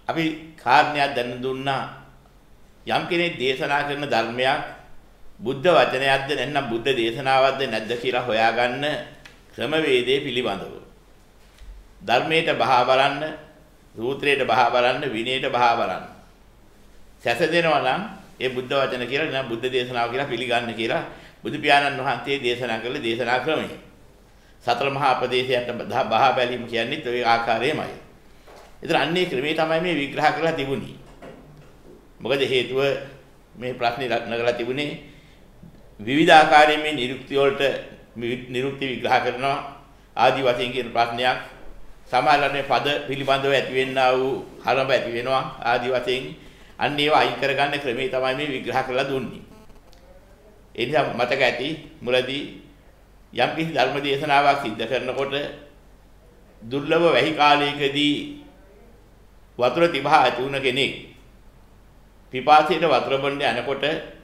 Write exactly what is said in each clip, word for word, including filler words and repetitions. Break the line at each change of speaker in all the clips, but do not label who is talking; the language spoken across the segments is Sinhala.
අපි කාරණයක් දැන දුන්නා යම් කෙනෙක් දේශනා කරන ධර්මයක් බුද්ධ වචනයක්ද නැත්නම් බුද්ධ දේශනාවක්ද නැද්ද කියලා හොයාගන්න ක්‍රමවේදයේ පිළිබඳව ධර්මයට බහා බලන්න, සූත්‍රයට බහා බලන්න, විනයට බහා බලන්න. සැසදෙනවා නම් ඒ බුද්ධ වචන කියලා නැත්නම් බුද්ධ දේශනාව කියලා පිළිගන්න කියලා බුදු පියාණන් වහන්සේ දේශනා කළ දේශනා ක්‍රමය. සතර මහා ප්‍රදේශයට බහා බැලීම කියන්නේ ඔය ආකාරයෙමයි. ඒතර අන්නේ ක්‍රමේ තමයි මේ විග්‍රහ කරලා තිබුණේ. මොකද හේතුව මේ ප්‍රශ්නේ නගලා තිබුණේ විවිධ ආකාරයෙන් මේ නිරුක්ති වලට නිරුක්ති විග්‍රහ කරනවා ආදි වශයෙන් කියන ප්‍රශ්නයක්. සමහරවිට මේ පද පිළිබඳව ඇතිවෙනා වූ හරඹ ඇති වෙනවා ආදි වශයෙන් අන්න ඒවා අයින් කරගන්න ක්‍රමේ තමයි මේ විග්‍රහ කරලා දුන්නේ. ඒ නිසා මතක ඇති මුලදී යම් කිසි ධර්ම දේශනාවක් සිද්ධ කරනකොට දුර්ලභ වැහි කාලයකදී වතුර තිබහා ඇති වුණ කෙනෙක් පිපාසයට වතුර බොන්න යනකොට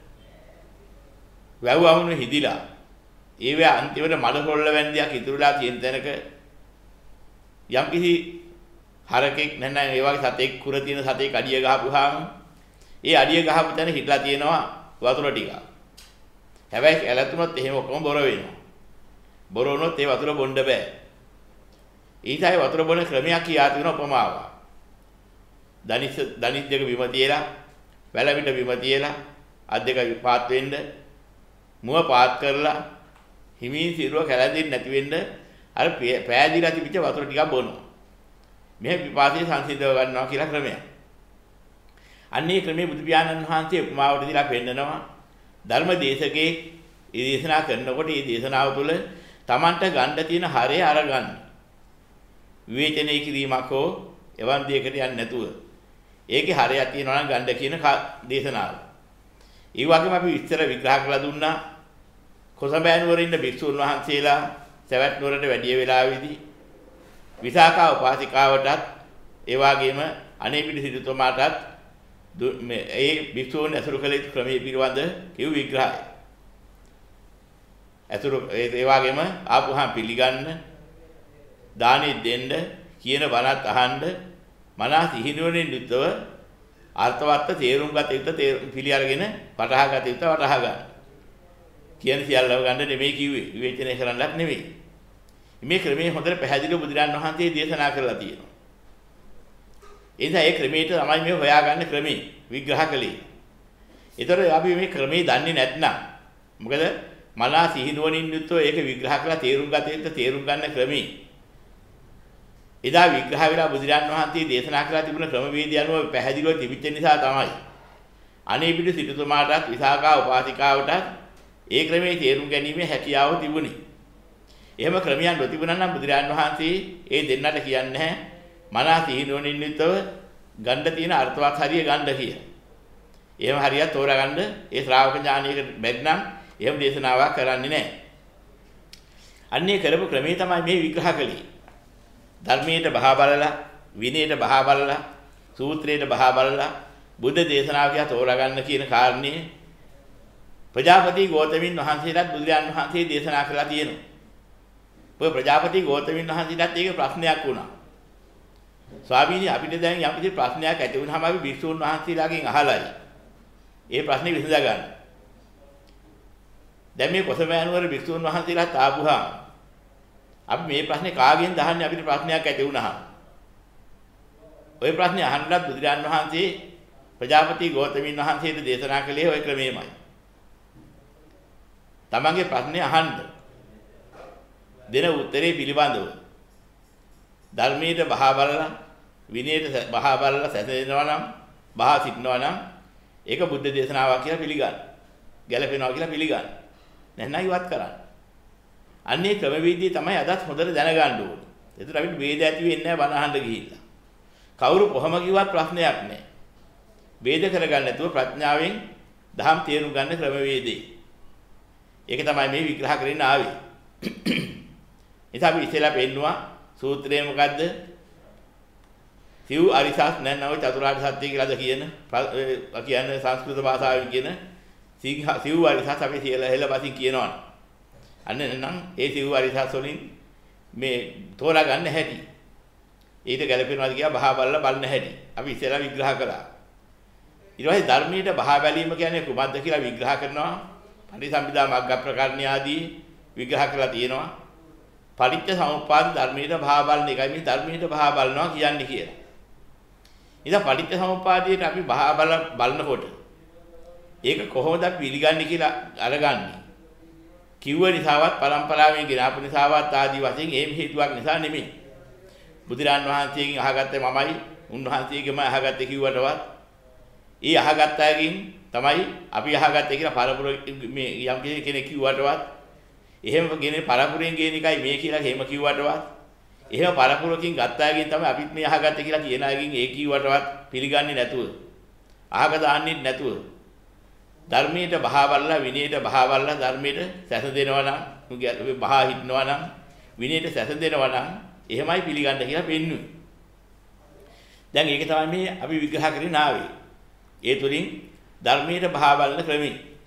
වැව් වහුණු හිදිලා ඒවේ අන්තිමට මඩ කොල්ල වැන්දියක් ඉතුරුලා තියෙන තැනක යම් කිසි හරකෙක් නැත්නම් ඒ වගේ සතෙක් කුර තියෙන සතෙක් අඩිය ගහපුවාම ඒ අඩිය ගහපු තැන හිටලා තියෙනවා වතුර ටික. හැබැයි ඇලතුනොත් එහෙම ඔක්කොම බොර වෙනවා. බොර වුණොත් ඒ වතුර බොන්න බෑ. ඊටයි වතුර බොන ක්‍රමයක් කියා තියෙන උපමාවක්. දනිස් දනිස් දෙක බිම තියලා වැලමිට බිම තියලා අත් දෙක පාත් වෙන්න මුව පාත් කරලා හිමින් සිරුව කැළඳෙන්නේ නැති වෙන්න අර පෑදිලා තිබිච්ච වතුර ටිකක් බොනවා. මෙහෙම පිපාසය සංසිඳව ගන්නවා කියලා ක්‍රමයක්. අන්නේ ක්‍රමයේ බුදු පියාණන් වහන්සේ උපමාවට දීලා පෙන්නනවා ධර්ම දේශකේ ඒ දේශනා කරනකොට මේ දේශනාව තුළ Tamanට ගන්න තියෙන හරය අරගන්න. විවේචනය කිරීමක් හෝ එවන් දෙයකට යන්නේ නැතුව. ඒකේ හරයක් තියෙනවා නම් ගන්න කියන දේශනාව. ඒ වගේම අපි විස්තර විග්‍රහ කරලා දුන්නා කොසඹෑ නුවර ඉන්න භික්ෂුන් වහන්සේලා සවැත් නුවරට වැඩි වෙලාවේදී විසාකා උපාසිකාවටත් ඒ වගේම අනේපිඩි සිටුතුමාටත් මේ ඒ භික්ෂුන් ඇසුරු කළ ක්‍රමයේ පිළිබඳ කිව් විග්‍රහය. ඇසුරු ඒ වගේම ආපුහා පිළිගන්න දානෙ දෙන්න කියන බණත් අහන්න මනස සිහිනුවණින් යුක්තව අර්ථවත් තේරුම් ගත යුතු තේරුම් පිළි අරගෙන වටහා ගත යුතු වටහා ගන්න. කියන සියල්ලව ගන්න නෙමෙයි කිව්වේ විවේචනය කරන්නත් නෙමෙයි. මේ ක්‍රමයේ හොඳට පැහැදිලිව බුදුරජාණන් වහන්සේ දේශනා කරලා තියෙනවා. ඒ නිසා ඒ ක්‍රමයට තමයි මේ හොයාගන්න ක්‍රමේ විග්‍රහ කළේ. ඒතර අපි මේ ක්‍රමේ දන්නේ නැත්නම් මොකද මනස සිහිනුවණින් යුක්තව ඒක විග්‍රහ කරලා තේරුම් ගත යුතු තේරුම් ගන්න ක්‍රමේ එදා විග්‍රහ වෙලා බුදුරජාණන් වහන්සේ දේශනා කරලා තිබුණ ක්‍රමවේදය අනුව පැහැදිලිව තිබිච්ච නිසා තමයි අනේපිඩු සිටුතුමාටත් විසාකා උපාසිකාවටත් ඒ ක්‍රමයේ තේරුම් ගැනීමේ හැකියාව තිබුණේ. එහෙම ක්‍රමයන් නොතිබුණා නම් බුදුරජාණන් වහන්සේ ඒ දෙන්නට කියන්නේ නැහැ මනස සිහිනුවණින් යුක්තව ගන්න තියෙන අර්ථවත් හරිය ගන්න කියලා. එහෙම හරියට තෝරාගන්න ඒ ශ්‍රාවක ඥානයකට බැග්නම් එහෙම දේශනාවක් කරන්නේ නැහැ. අන්නේ කරපු ක්‍රමේ තමයි මේ විග්‍රහ කළේ. ධර්මයට බහා බලලා, විනයට බහා බලලා, සූත්‍රයට බහා බලලා බුද්ධ දේශනාව කියලා තෝරාගන්න කියන කාරණේ ප්‍රජාපති ගෞතමීන් වහන්සේලාත් බුදුරජාණන් වහන්සේ දේශනා කළා තියෙනවා. ඔය ප්‍රජාපති ගෞතමීන් වහන්සේලාත් ඒක ප්‍රශ්නයක් වුණා. ස්වාමීනි අපිට දැන් යම් කිසි ප්‍රශ්නයක් ඇති වුණාම අපි භික්ෂුන් වහන්සේලාගෙන් අහලයි. ඒ ප්‍රශ්නේ විසඳ ගන්න. දැන් මේ කොසඹෑ නුවර භික්ෂුන් වහන්සේලාත් ආපුහා අපි මේ ප්‍රශ්නේ කාගෙන්ද අහන්නේ අපිට ප්‍රශ්නයක් ඇති වුණාම. ওই ප්‍රශ්නේ අහන්නත් බුදුරජාණන් වහන්සේ ප්‍රජාපති ගෞතමීන් වහන්සේට දේශනා කළේ ওই ක්‍රමෙමයි. තමන්ගේ ප්‍රශ්නේ අහන්න. දෙන උත්තරේ පිළිබඳව ධර්මයට බහා බලලා විනයට බහා බලලා සැසෙනවා නම් බහා සිටනවා නම් ඒක බුද්ධ දේශනාවක් කියලා පිළිගන්න. ගැලපෙනවා කියලා පිළිගන්න. නැත්නම් ඉවත් කරන්න. අන්නේ ක්‍රමවේදය තමයි අදත් හොඳට දැනගන්න ඕනේ. ඒතර අපිට වේද ඇති වෙන්නේ නැහැ බණ අහන්න ගිහිල්ලා. කවුරු කොහොම කිව්වත් ප්‍රශ්නයක් නැහැ. වේද කරගන්න නැතුව ප්‍රඥාවෙන් දහම් තේරුම් ගන්න ක්‍රමවේදේ. ඒක තමයි මේ විග්‍රහ කරගෙන ආවේ. ඉතින් අපි ඉතලා පෙන්නවා සූත්‍රය මොකද්ද? සිව් අරිසස් නැත්නම් චතුරාර්ය සත්‍ය කියලාද කියන කියන්නේ සංස්කෘත භාෂාවෙන් කියන සිව් අරිසස් අපි කියලා හෙළපසින් කියනවා. අන්න නම් ඒ සිව් අරිසස් වලින් මේ තෝරා ගන්න හැටි. ඊට ගැලපෙනවාද කියලා බහා බලලා බලන්න හැටි. අපි ඉස්සෙල්ලා විග්‍රහ කළා. ඊට පස්සේ ධර්මයට බහා බැලීම කියන්නේ කුමක්ද කියලා විග්‍රහ කරනවා. පටිසම්භිදා මග්ග ප්‍රකරණ ආදී විග්‍රහ කරලා තියෙනවා. පටිච්ච සමුප්පාද ධර්මයට බහා බලන එකයි මේ ධර්මයට බහා බලනවා කියන්නේ කියලා. ඉතින් පටිච්ච සමුප්පාදයට අපි බහා බල බලනකොට ඒක කොහොමද අපි පිළිගන්නේ කියලා අරගන්නේ. කිව්ව නිසාවත් පරම්පරාවෙන් ගෙන ආපු නිසාවත් ආදී වශයෙන් ඒ හේතුවක් නිසා නෙමෙයි. බුදුරන් වහන්සේගෙන් අහගත්තේ මමයි, උන්වහන්සේගෙම අහගත්තේ කිව්වටවත් ඒ අහගත්ත අයගෙන් තමයි අපි අහගත්තේ කියලා පරපුර මේ යම් කෙනෙක් කිව්වටවත් එහෙම ගෙන පරපුරෙන් ගේන එකයි මේ කියලා එහෙම කිව්වටවත් එහෙම පරපුරකින් ගත්ත අයගෙන් තමයි අපිත් මේ අහගත්තේ කියලා කියන අයගෙන් ඒ කිව්වටවත් පිළිගන්නේ නැතුව අහක දාන්නේ නැතුව ධර්මයට බහා බලලා විනයට බහා බලලා ධර්මයට සැසඳෙනවා නම් උගේ බහා හිටනවා නම් විනයට සැසඳෙනවා නම් එහෙමයි පිළිගන්න කියලා පෙන්වුවේ. දැන් ඒක තමයි මේ අපි විග්‍රහ කරගෙන ආවේ. ඒ තුලින් ධර්මයට බහා බලන ක්‍රමය.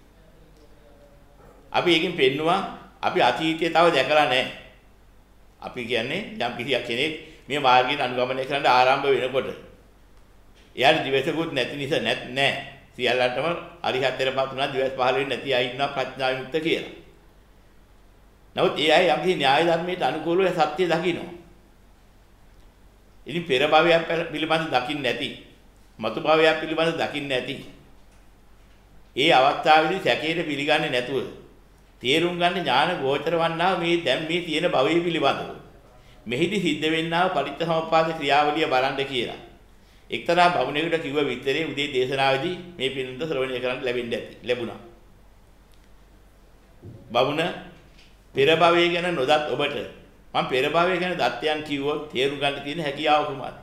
අපි එකකින් පෙන්නවා අපි අතීතයේ තව දැකලා නැහැ. අපි කියන්නේ යම් කිසියක් කෙනෙක් මේ මාර්ගයෙන් අනුගමනය කරන්න ආරම්භ වෙනකොට එයාට දිවසකුත් නැති නිසා නැත් නැහැ. සියල්ලටම අරිහත්තරපත් උනා දිවස් පහළ වෙන්නේ නැති අය ඉන්නවා ප්‍රඥා විමුක්ත කියලා. නමුත් ඒ අය යම් කිසි න්‍යාය ධර්මයට අනුකූලව සත්‍ය දකිනවා. ඉතින් පෙර භවයක් පිළිබඳ දකින්න නැති, මතු භවයක් පිළිබඳ දකින්න නැති. ඒ අවස්ථාවේදී සැකයට පිළිගන්නේ නැතුව තේරුම් ගන්න ඥාන ගෝචර වන්නා මේ දැන් මේ තියෙන භවයේ පිළිබඳව. මෙහිදී සිද්ධ වෙන්නා පටිච්චසමුප්පාද ක්‍රියාවලිය බලන්න කියලා. එක්තරා බමුණෙකුට කිව්ව විතරේ උදේ දේශනාවේදී මේ පිළිඳ ශ්‍රවණය කරන්න ලැබෙන්න ඇති ලැබුණා. බමුණ පෙර භවයේ ගැන නොදත් ඔබට මම පෙර භවයේ ගැන දත්යන් කිව්වොත් තේරුම් ගන්න තියෙන හැකියාව කුමක්ද?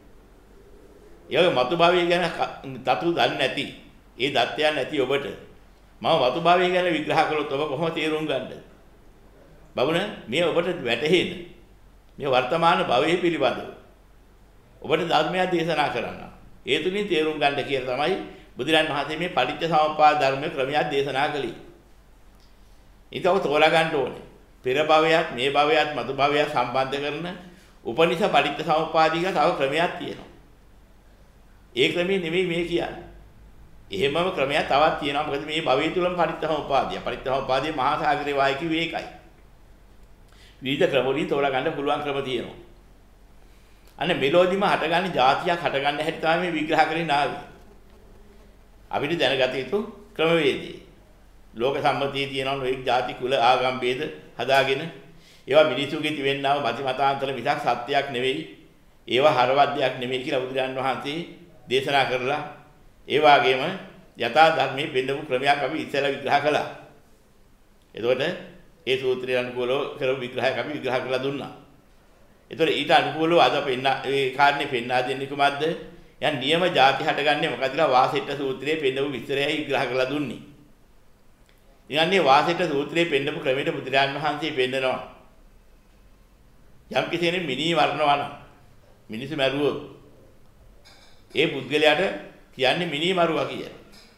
ඒ මතු භවයේ ගැන තතු දන්නේ නැති ඒ දත්යන් නැති ඔබට මම වතු භවයේ ගැන විග්‍රහ කළොත් ඔබ කොහොම තේරුම් ගන්නද? බමුණ මේ ඔබට වැටහෙන මේ වර්තමාන භවයේ පිළිබඳව ඔබට ධර්මයක් දේශනා කරන්න. ඒ තුලින් තේරුම් ගන්න කියලා තමයි බුදුරන් වහන්සේ මේ පටිච්ච සමුප්පාද ධර්මයේ ක්‍රමයක් දේශනා කළේ. ඒක ඔබ තෝරා ගන්න ඕනේ. පෙර භවයත් මේ භවයත් මතු භවයත් සම්බන්ධ කරන උපනිෂ පටිච්ච සමුප්පාදික තව ක්‍රමයක් තියෙනවා. ඒ ක්‍රමේ නෙමෙයි මේ කියන්නේ. එහෙමම ක්‍රමයක් තවත් තියෙනවා. මොකද මේ භවය තුලම පටිච්ච සමුප්පාදිය. පටිච්ච සමුප්පාදියේ මහා සාගරේ වායි කිව්වේ ඒකයි. විවිධ ක්‍රම වලින් තෝරා ගන්න පුළුවන් ක්‍රම තියෙනවා. අන්න මෙලෝදිම හටගන්නේ જાතියක් හටගන්න හැටි තමයි මේ විග්‍රහ කරගෙන ආවේ. අපිට දැනගත යුතු ක්‍රමවේදය. ලෝක සම්මතියේ තියෙනවා නොඑක් ಜಾති කුල ආගම් ભેද හදාගෙන ඒවා මිනිසුන්ගේ තිබෙන්නා වූ මති මතාන්තර මිසක් සත්‍යයක් නෙවෙයි. ඒවා හරවද්දයක් නෙවෙයි කියලා බුදුරජාණන් වහන්සේ දේශනා කරලා ඒ වගේම යථා ධර්මයේ බෙදපු ක්‍රමයක් අපි ඉස්සෙල්ලා විග්‍රහ කළා. එතකොට ඒ සූත්‍රය අනුකූලව කරපු විග්‍රහයක් අපි විග්‍රහ කරලා දුන්නා. එතකොට ඊට අනුකූලව අද පෙන්න ඒ කාරණේ පෙන්වා දෙන්නේ කොහොමද? යන් නියම ಜಾති හටගන්නේ මොකද කියලා වාසෙට්ට සූත්‍රයේ පෙන්නපු විස්තරයයි විග්‍රහ කරලා දුන්නේ. ඉතින් වාසෙට්ට සූත්‍රයේ පෙන්නපු ක්‍රමයට බුදුරජාණන් වහන්සේ පෙන්නනවා. යම් කෙනෙක් මිනී වර්ණනවා නම් මිනිස්සු මැරුවොත් ඒ පුද්ගලයාට කියන්නේ මිනී මරුවා කියලා.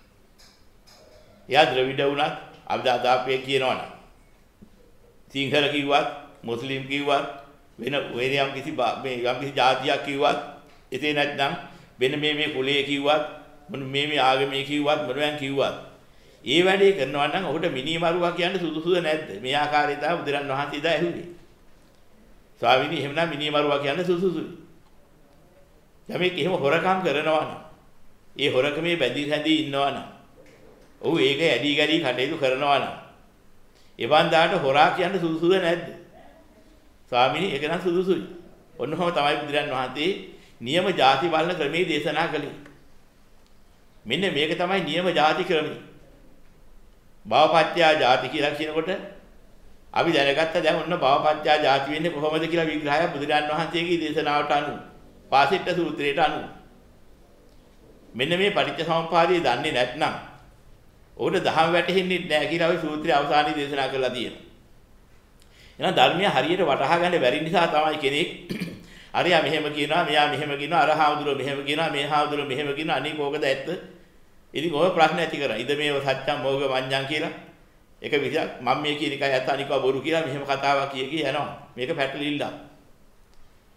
එයා ද්‍රවිඩ වුණත් අබ්දාදාපේ කියනවනම් සිංහල කිව්වත් මුස්ලිම් කිව්වත් වෙන වෙන යම් කිසි මේ යම් කිසි ජාතියක් කිව්වත් එතේ නැත්නම් වෙන මේ මේ කුලයේ කිව්වත් මේ මේ ආගමේ කිව්වත් මොනවයන් කිව්වත් ඒ වැඩේ කරනවා නම් ඔහුට මිනී මරුවා කියන්නේ සුදුසුද නැද්ද? මේ ආකාරයට තමයි බුදුරන් වහන්සේ දා ඇහුවේ. ස්වාමීනි එහෙමනම් මිනී මරුවා කියන්නේ සුදුසුයි. යමෙක් එහෙම හොරකම් කරනවා නම් ඒ හොරකමේ බැඳී හැදී ඉන්නවා නම් ඔහු ඒක ඇදී ගැලී කටයුතු කරනවා නම් ඒ වන්දාට හොරා කියන්නේ සුදුසුද නැද්ද? ස්වාමීනි ඒක නම් සුදුසුයි. ඔන්නෝම තමයි බුදුරන් වහන්සේ නියම ಜಾති බලන ක්‍රමයේ දේශනා කළේ. මෙන්න මේක තමයි නියම ಜಾති ක්‍රමය. භවපත්‍යා ಜಾති කියලා කියනකොට අපි දැනගත්ත දැන් ඔන්න භවපත්‍යා ಜಾති වෙන්නේ කොහොමද කියලා විග්‍රහය බුදුරන් වහන්සේගේ දේශනාවට අනුව පාසිට සූත්‍රයට අනුව. මෙන්න මේ පටිච්චසමුප්පාදය දන්නේ නැත්නම් ඔහුට දහම වැටහෙන්නේ නැහැ කියලා ওই සූත්‍රයේ අවසානයේ දේශනා කරලා තියෙනවා. එහෙනම් ධර්මය හරියට වටහා ගන්න බැරි නිසා තමයි කෙනෙක් අරයා මෙහෙම කියනවා, මෙයා මෙහෙම කියනවා, අර හාමුදුරුවෝ මෙහෙම කියනවා, මේ හාමුදුරුවෝ මෙහෙම කියනවා, අනික ඕකද ඇත්ත? ඉතින් ඔය ප්‍රශ්න ඇති කරා. ඉද මේව සත්‍යම් මොග මඤ්ඤං කියලා. එක විදිහක් මම මේ කියන එකයි ඇත්ත අනිකව බොරු කියලා මෙහෙම කතාවක් කිය කිය යනවා. මේක පැටලිල්ල.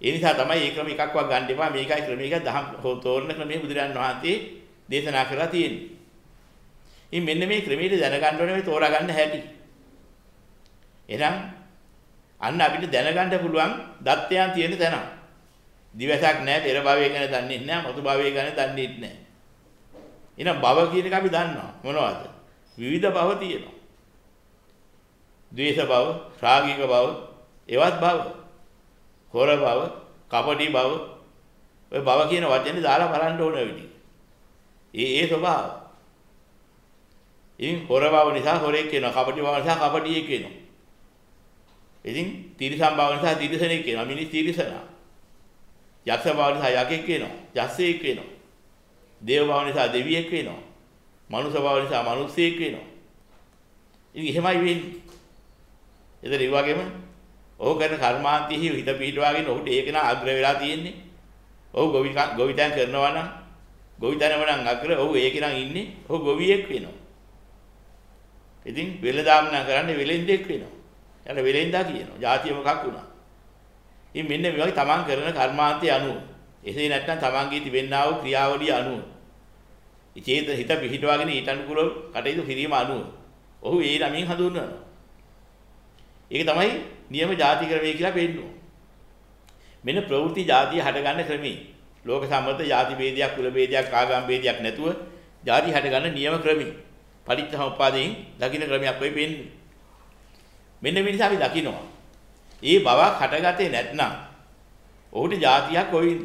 ඒ නිසා තමයි මේ ක්‍රම එකක්වත් ගන්න එපා. මේකයි ක්‍රමයක දහම් තෝරන ක්‍රමයේ බුදුරජාණන් වහන්සේ දේශනා කරලා තියෙන්නේ. ඉතින් මෙන්න මේ ක්‍රමයේ දැනගන්න ඕනේ මේ තෝරා ගන්න හැටි. එහෙනම් අන්න අපිට දැනගන්න පුළුවන් දත්තයන් තියෙන තැන. දිවසක් නැහැ, පෙර භවය ගැන දන්නේ නැහැ, මතු භවය ගැන දන්නේ නැහැ. එහෙනම් භව කියන එක අපි දන්නවා. මොනවද? විවිධ භව තියෙනවා. ද්වේෂ භව, රාගික භව, එවත් භව, හොර භව, කපටි භව. ඔය භව කියන වචනේ දාලා බලන්න ඕන වෙන්නේ. ඒ ඒ ස්වභාව. ඉතින් හොර භව නිසා හොරෙක් වෙනවා, කපටි භව නිසා කපටියෙක් වෙනවා. ඉතින් තිරිසන් භව නිසා තිරිසනෙක් වෙනවා, මිනිස් තිරිසනා. යක්ෂ භව නිසා යකෙක් වෙනවා, යස්සෙක් වෙනවා. දේව භව නිසා දෙවියෙක් වෙනවා. මනුෂ්‍ය භව නිසා මනුස්සයෙක් වෙනවා. ඉතින් එහෙමයි වෙන්නේ. එතන ඒ වගේම ඔහු කරන කර්මාන්තෙහි හිත පිහිටවාගෙන ඔහුට ඒක නා අග්‍ර වෙලා තියෙන්නේ. ඔහු ගොවිතැන් කරනවා නම් ගොවිතැනම නම් අග්‍ර ඔහු ඒක නම් ඉන්නේ. ඔහු ගොවියෙක් වෙනවා. ඉතින් වෙලදාම් නම් කරන්නේ වෙලෙන්දෙක් වෙනවා. යාට වෙලෙන්දා කියනවා. ජාතිය මොකක් වුණා. ඉතින් මෙන්න මේ වගේ තමන් කරන කර්මාන්තය අනුව එසේ නැත්නම් තමන්ගේ තිබෙන්නා වූ ක්‍රියාවලිය අනුව ඉචේත හිත පිහිටවාගෙන ඊට අනුකූලව කටයුතු කිරීම අනුව ඔහු ඒ නමින් හඳුන්වනවා. ඒක තමයි නියම ಜಾති ක්‍රමය කියලා පෙන්නනවා. මෙන්න ප්‍රවෘත්ති ಜಾතිය හටගන්න ක්‍රමය. ලෝක සම්මත ಜಾති ભેදයක්, කුල ભેදයක්, ආගම් ભેදයක් නැතුව ಜಾති හටගන්න නියම ක්‍රමය. පටිච්චසමුප්පාදයෙන් දකින්න ක්‍රමයක් වෙයි වෙන්නේ. මෙන්න මේ නිසා අපි දකිනවා. ඒ බවක් හටගත්තේ නැත්නම් ඔහුට ಜಾතියක් කොයින්ද?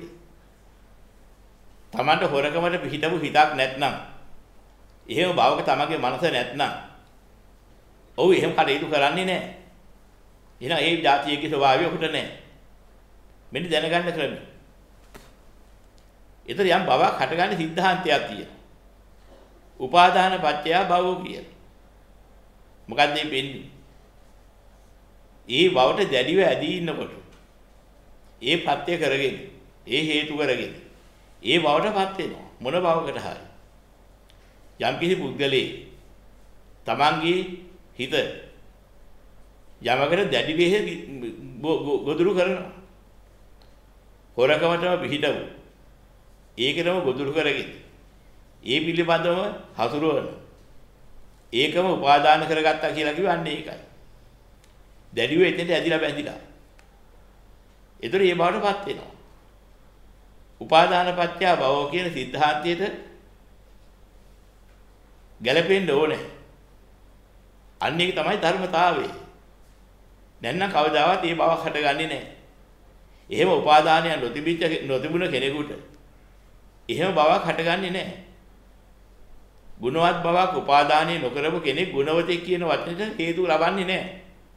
තමන්ට හොරකමට පිහිටපු හිතක් නැත්නම්, එහෙම බවක තමන්ගේ මනස නැත්නම් ඔහු එහෙම කටයුතු කරන්නේ නැහැ. එහෙනම් ඒ જાතියේ ස්වභාවය ඔහුට නැහැ. මෙන්න දැනගන්න ක්‍රමය. ඒතර යම් බවක් හටගන්න සිද්ධාන්තයක් තියෙනවා. උපාදාන පත්‍ය භවෝ කියන. මොකක්ද මේ වෙන්නේ? ඒ බවට දැඩිව ඇදී ඉන්නකොට ඒ පත්‍ය කරගෙන, ඒ හේතු කරගෙන ඒ බවටපත් වෙනවා. මොන බවකට හරි. යම් කිසි පුද්ගලෙ තමන්ගේ හිත යමකට දැඩි වෙහෙ ගොදුරු කරනවා. හොරකමටම පිහිටව. ඒකටම ගොදුරු කරගෙන ඒ පිළිබඳව හසුරවන. ඒකම උපාදාන කරගත්තා කියලා කිව්වන්නේ ඒකයි. දැඩිව එතෙන්ට ඇදිලා බැඳිලා. ඒතර ඒ බවටපත් වෙනවා. උපාදාන පත්‍ය භව කියන සිද්ධාන්තයේද ගැලපෙන්න ඕනේ. අන්න ඒක තමයි ධර්මතාවය. නැත්නම් කවදාවත් මේ බවක් හටගන්නේ නැහැ. එහෙම උපාදානය නොතිබිච්ච නොතිබුණ කෙනෙකුට එහෙම බවක් හටගන්නේ නැහැ. ගුණවත් බවක් උපාදානය නොකරපු කෙනෙක් ගුණවතෙක් කියන වචනෙට හේතු ලබන්නේ නැහැ.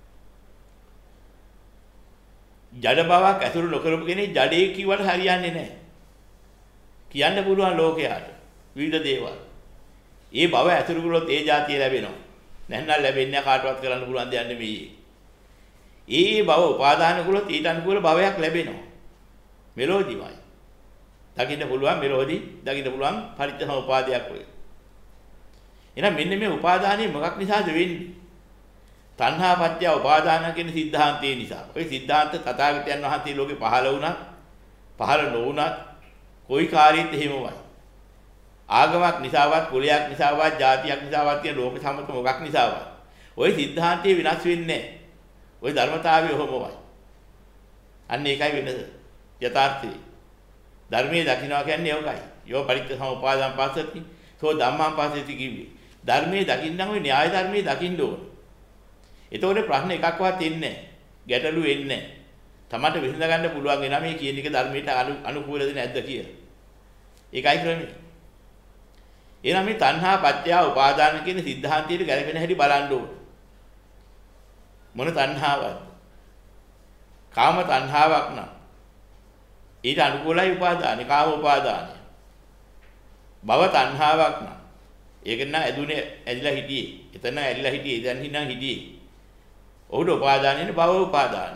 ජඩ බවක් ඇසුරු නොකරපු කෙනෙක් ජඩේ කිව්වට හරියන්නේ නැහැ. කියන්න පුළුවන් ලෝකයට විවිධ දේවල්. ඒ බව ඇසුරු කළොත් ඒ જાතිය ලැබෙනවා. නැත්නම් ලැබෙන්නේ කාටවත් කරන්න පුළුවන් දෙයක් නෙමෙයි. ඒ බව උපාදාන කළොත් ඊට අනුකූල භවයක් ලැබෙනවා. මෙලෝදිමයි. දකින්න පුළුවන් මෙලෝදි දකින්න පුළුවන් පරිත්‍යාසෝපාදයක් වෙයි. එහෙනම් මෙන්න මේ උපාදානයේ මොකක් නිසාද වෙන්නේ? තණ්හා පත්‍ය උපාදාන කියන સિદ્ધාන්තය නිසා. ওই સિદ્ધාන්ත තථාගතයන් වහන්සේ ලෝකේ පහළ වුණා, පහළ නොවුණා કોઈ කාර්යයත් එහෙමමයි. ආගමක් නිසාවත්, කුලයක් නිසාවත්, ජාතියක් නිසාවත් කියන ලෝක සම්මත මොකක් නිසාවත් ওই સિદ્ધාන්තය විනාශ වෙන්නේ නැහැ. ওই ධර්මතාවය ඔහොමයි. අන්න ඒකයි වෙනස. යථාර්ථය. ධර්මයේ දකින්නවා කියන්නේ ඒකයි. යෝ පරිත්‍යාසෝපාදාන පස්සති, සෝ ධම්මං පස්සති කිව්වේ. ධර්මයේ දකින්නම් ওই න්‍යාය ධර්මයේ දකින්න ඕන. එතකොට ප්‍රශ්න එකක්වත් එන්නේ නැහැ. ගැටලු එන්නේ නැහැ. තමන්ට විසඳ ගන්න පුළුවන් වෙනා මේ කියන එක ධර්මයට අනුකූලද නැද්ද කියලා. ඒකයි ක්‍රමය. එහෙනම් මේ තණ්හා පත්‍ය උපාදාන කියන સિદ્ધාන්තයට ගැලපෙන හැටි බලන්න ඕන. මොන තණ්හාවක්ද? කාම තණ්හාවක් නම් ඊට අනුකූලයි උපාදානෙ, කාම උපාදානය. භව තණ්හාවක් නම් ඒක නම් ඇදුනේ ඇදිලා හිටියේ. එතන ඇදිලා හිටියේ, දැන් හින්නම් හිටියේ. ඔහුට උපාදානෙනේ භව උපාදානය.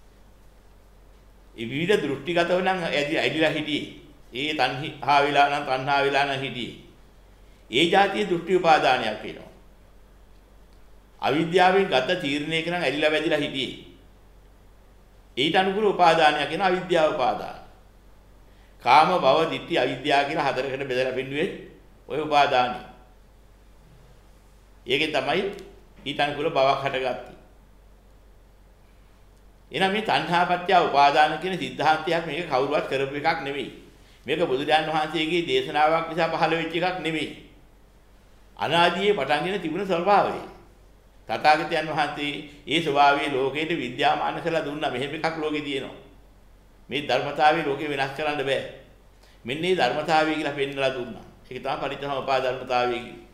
ඒ විවිධ දෘෂ්ටිගතව නම් ඇදිලා හිටියේ. ඒ තණ්හා වෙලා නම් තණ්හා වෙලා නම් හිටියේ. ඒ જાතිය දෘෂ්ටි උපාදානයක් වෙනවා. අවිද්‍යාවෙන් ගත තීරණයක නම් ඇලිලා වැදිලා හිටියේ. ඊට අනුකූල උපාදානය කියන අවිද්‍යාව උපාදාන. කාම භව ditthi අවිද්‍යාව කියලා හතරකට බෙදලා පෙන්නුවේ ඔය උපාදානයි. ඒකේ තමයි ඊට අනුකූල භවක් හටගත්තේ. එහෙනම් මේ තණ්හාපත්‍ය උපාදාන කියන සිද්ධාන්තයක් මේක කවුරුවත් කරපු එකක් නෙවෙයි. මේක බුදුරජාණන් වහන්සේගේ දේශනාවක් නිසා පහළ වෙච්ච එකක් නෙවෙයි. අනාදියේ පටන්ගෙන තිබුණ ස්වභාවය. තථාගතයන් වහන්සේ ඒ ස්වභාවයේ ලෝකෙට විද්‍යාමාන කරලා දුන්නා. මෙහෙම එකක් ලෝකේ තියෙනවා. මේ ධර්මතාවයේ ලෝකේ වෙනස් කරන්න බෑ. මෙන්න මේ ධර්මතාවය කියලා පෙන්නලා දුන්නා. ඒක තමයි පරිත්‍යාග ධර්මතාවය කියන්නේ.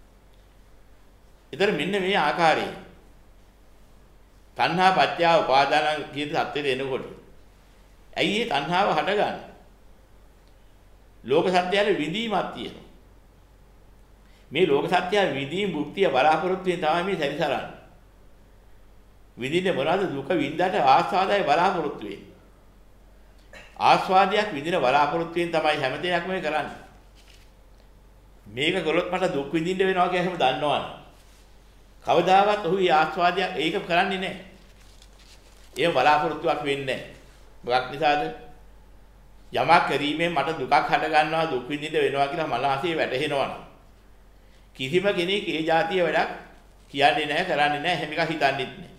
ඊතර මෙන්න මේ ආකාරයෙන් තණ්හා පත්‍ය උපාදාන කියන සත්‍යෙට එනකොට ඇයි මේ තණ්හාව හටගන්නේ? ලෝක සත්‍යයේ විඳීමක් තියෙනවා. මේ ලෝක සත්‍යය විඳීම් භුක්තිය බලාපොරොත්තු වෙන තමයි මේ සැරිසරන්නේ. විඳින්නේ මොනවද? දුක විඳාට ආස්වාදය බලාපොරොත්තු වෙන්නේ. ආස්වාදයක් විඳින බලාපොරොත්තු වෙන තමයි හැම දෙයක්ම මේ කරන්නේ. මේක කළොත් මට දුක් විඳින්න වෙනවා කියලා හැම දන්නවනේ. කවදාවත් ඔහු මේ ආස්වාදයක් ඒක කරන්නේ නැහැ. ඒ බලාපොරොත්තුවක් වෙන්නේ නැහැ. මොකක් නිසාද? යමක් කිරීමෙන් මට දුකක් හට ගන්නවා දුක් විඳින්න වෙනවා කියලා මනසේ වැටහෙනවනේ. කිසිම කෙනෙක් ඒ જાතිය වැඩක් කියන්නේ නැහැ කරන්නේ නැහැ හැම එකක් හිතන්නෙත් නැහැ.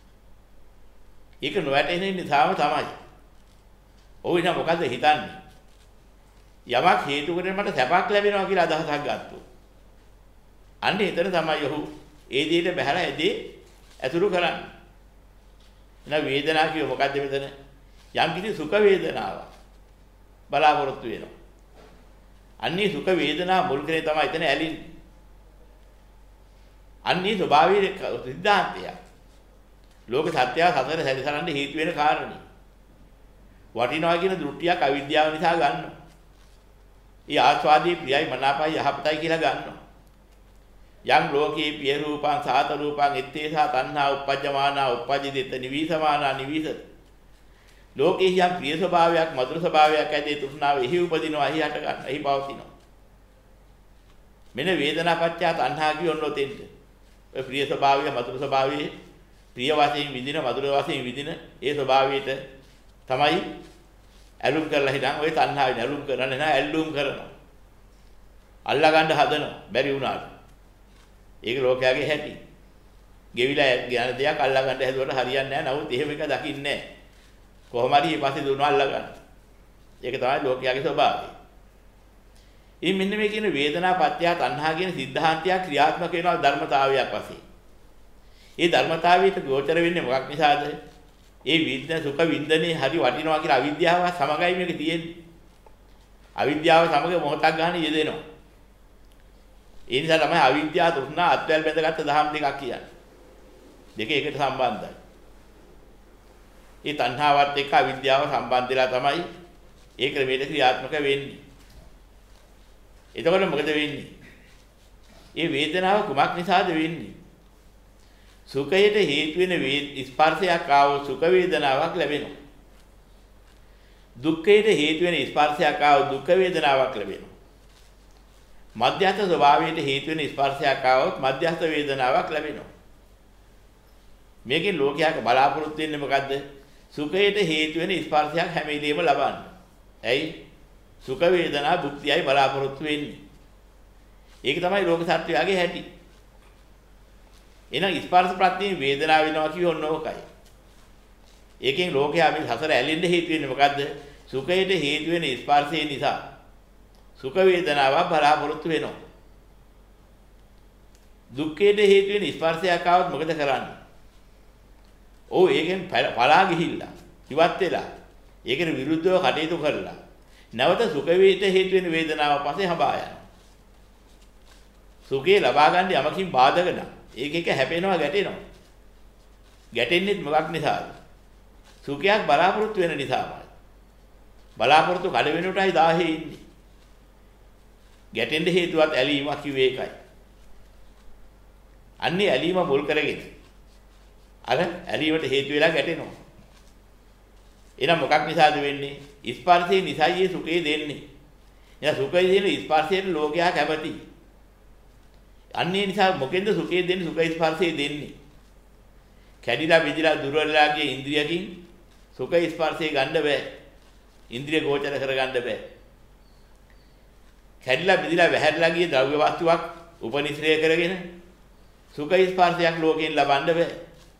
ඒක නොවැටෙන නිසාම තමයි. ඔය ඉතින් මොකද්ද හිතන්නේ? යමක් හේතු කරගෙන මට සැපක් ලැබෙනවා කියලා අදහසක් ගත්තොත්. අන්න එතන තමයි ඔහු ඒ දෙයට බහැලා ඇදී ඇතුළු කරන්නේ. එන වේදනාව කිය මොකද්ද මෙතන? යම් කිසි සුඛ වේදනාවක් බලාපොරොත්තු වෙනවා. අන්නේ සුඛ වේදනාව මුල් කරේ තමයි එතන ඇලින්නේ. අන්නේ ස්වභාවයේ සිද්ධාන්තය. ලෝක සත්‍යය සතර සැරිසරන්න හේතු වෙන කාරණේ. වටිනවා කියන දෘෂ්ටියක් අවිද්‍යාව නිසා ගන්නවා. ඊ ආස්වාදී ප්‍රියයි මනාපයි යහපතයි කියලා ගන්නවා. යම් ලෝකේ පිය රූපං සාත රූපං ඉත්තේසා තණ්හා උපජ්ජමානා උපජ්ජිත නිවිසමානා නිවිස. ලෝකේ යම් ප්‍රිය ස්වභාවයක් මధుර ස්වභාවයක් ඇදී තෘෂ්ණාව එහි උපදිනවා එහි හට ගන්න එහි පවතිනවා. මෙන්න වේදනාපච්චය තණ්හා කියනොත් එන්න. ඔය ප්‍රිය ස්වභාවය මధుර ස්වභාවය ප්‍රිය වශයෙන් විඳින මధుර වශයෙන් විඳින ඒ ස්වභාවයට තමයි ඇලුම් කරලා හිටන් ඔය තණ්හාවෙන් ඇලුම් කරන්නේ නැහැ ඇල්ලුම් කරනවා. අල්ලා ගන්න හදනවා බැරි වුණාට. ඒක ලෝකයාගේ හැටි. ගෙවිලා යන දෙයක් අල්ලා ගන්න හැදුවට හරියන්නේ නැහැ. නමුත් එහෙම එක දකින්නේ නැහැ. කොහොම හරි ඊපස්සේ දුන්නා අල්ලා ගන්න. ඒක තමයි ලෝකයාගේ ස්වභාවය. ඉතින් මෙන්න මේ කියන වේදනා පත්‍ය තණ්හා කියන සිද්ධාන්තය ක්‍රියාත්මක වෙනවා ධර්මතාවයක් වශයෙන්. ඒ ධර්මතාවයට ගෝචර වෙන්නේ මොකක් නිසාද? ඒ විද්‍යා සුඛ වින්දනේ හරි වටිනවා කියලා අවිද්‍යාව සමගයි මේක තියෙන්නේ. අවිද්‍යාව සමග මොහොතක් ගන්න යෙදෙනවා. ඒ නිසා තමයි අවිද්‍යාව තෘෂ්ණා අත්වැල් බැඳගත්ත දහම් දෙකක් කියන්නේ. දෙක එකට සම්බන්ධයි. ඒ තණ්හාවත් එක්ක අවිද්‍යාව සම්බන්ධ වෙලා තමයි ඒ ක්‍රමයට ක්‍රියාත්මක වෙන්නේ. එතකොට මොකද වෙන්නේ? ඒ වේදනාව කුමක් නිසාද වෙන්නේ? සුඛයට හේතු වෙන ස්පර්ශයක් ආව සුඛ වේදනාවක් ලැබෙනවා. දුක්ඛයට හේතු වෙන ස්පර්ශයක් ආව දුක් වේදනාවක් ලැබෙනවා. මධ්‍යස්ථ ස්වභාවයට හේතු වෙන ස්පර්ශයක් ආවොත් මධ්‍යස්ථ වේදනාවක් ලැබෙනවා. මේකෙන් ලෝකයක් බලාපොරොත්තු වෙන්නේ මොකද්ද? සුඛයට හේතු වෙන ස්පර්ශයක් හැම වෙලෙම ලබන්න. ඇයි? සුඛ වේදනා භුක්තියයි බලාපොරොත්තු වෙන්නේ. ඒක තමයි ලෝක සත්‍යයගේ හැටි. එහෙනම් ස්පර්ශ ප්‍රත්‍යයෙන් වේදනාව වෙනවා කියොන්න ඕකයි. ඒකෙන් ලෝකයා මේ හතර ඇලෙන්න හේතු වෙන්නේ මොකද්ද? සුඛයට හේතු වෙන ස්පර්ශය නිසා. සුඛ වේදනාවක් බලාපොරොත්තු වෙනවා. දුක්ඛයට හේතු වෙන ස්පර්ශයක් ආවොත් මොකද කරන්නේ? ඔව් ඒකෙන් පලා ගිහිල්ලා ඉවත් වෙලා ඒකට විරුද්ධව කටයුතු කරලා නැවත සුඛ වේට හේතු වෙන වේදනාව පස්සේ හඹා යනවා. සුඛේ ලබා ගන්න යමකින් බාධක නම් ඒක එක හැපෙනවා ගැටෙනවා. ගැටෙන්නේ මොකක් නිසාද? සුඛයක් බලාපොරොත්තු වෙන නිසාමයි. බලාපොරොත්තු කඩ වෙන උටයි දාහේ ඉන්නේ. ගැටෙන්න හේතුවත් ඇලීමක් කිව්වේ ඒකයි. අන්නේ ඇලීම මුල් කරගෙන අර ඇලීමට හේතු වෙලා ගැටෙනවා. එහෙනම් මොකක් නිසාද වෙන්නේ? ස්පර්ශයේ නිසායි සුඛේ දෙන්නේ. එහෙනම් සුඛයේ දෙන ස්පර්ශයෙන් ලෝකයා කැමතියි. අන්නේ නිසා මොකෙන්ද සුඛේ දෙන්නේ? සුඛ ස්පර්ශයේ දෙන්නේ. කැඩිලා බිඳිලා දුර වෙලා ගිය ඉන්ද්‍රියකින් සුඛ ස්පර්ශය ගන්න බෑ. ඉන්ද්‍රිය ගෝචර කරගන්න බෑ. කැඩිලා බිඳිලා වැහැරලා ගිය ද්‍රව්‍ය වස්තුවක් උපනිශ්‍රය කරගෙන සුඛ ස්පර්ශයක් ලෝකයෙන් ලබන්න බෑ.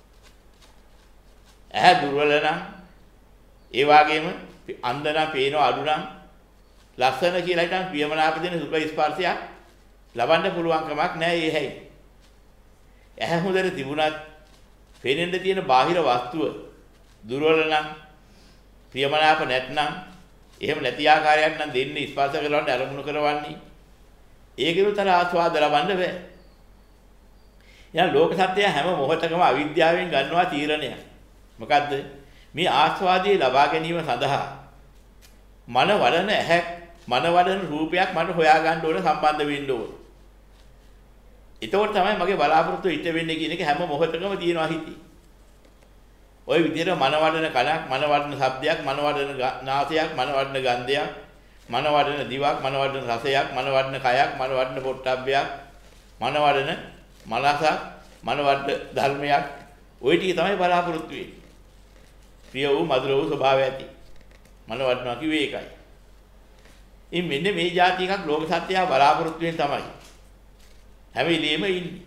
ඇහැ දුර්වල නම් ඒ වගේම අන්ධ නම් පේනව අඩු නම් ලස්සන කියලා හිටන් ප්‍රියමනාප දෙන සුඛ ස්පර්ශයක් ලබන්න පුළුවන් කමක් නැහැ ඒ හැයි. ඇහැ හොඳට තිබුණත් පේනෙන්න තියෙන බාහිර වස්තුව දුර්වල නම් ප්‍රියමනාප නැත්නම් එහෙම නැති ආකාරයක් නම් දෙන්නේ ස්පර්ශ කරවන්න අරමුණු කරවන්නේ ඒකිනුතර ආස්වාද ලබන්න බෑ. එහෙනම් ලෝක සත්‍යය හැම මොහොතකම අවිද්‍යාවෙන් ගන්නවා තීරණයක්. මොකද්ද? මේ ආස්වාදයේ ලබා ගැනීම සඳහා මන වඩන ඇහැ මන වඩන රූපයක් මට හොයා ගන්න ඕන සම්බන්ධ වෙන්න ඕන. ඒතකොට තමයි මගේ බලාපොරොත්තු ඉෂ්ට වෙන්නේ කියන එක හැම මොහොතකම තියෙනවා හිතේ. ওই විදිහට මන වඩන කලක්, මන වඩන ශබ්දයක්, මන වඩන නාසයක්, මන වඩන ගන්ධයක්, මන වඩන දිවක්, මන වඩන රසයක්, මන වඩන කයක්, මන වඩන පොට්ටබ්බයක්, මන වඩන මනසක්, මන වඩන ධර්මයක් ওই ටික තමයි බලාපොරොත්තු වෙන්නේ. ප්‍රිය වූ මధుර වූ ස්වභාවය ඇති. මන වඩනවා කිව්වේ ඒකයි. ඉතින් මෙන්න මේ જાති එකක් ලෝක සත්‍යය බලාපොරොත්තු වෙන තමයි. හැම වෙලෙම ඉන්නේ.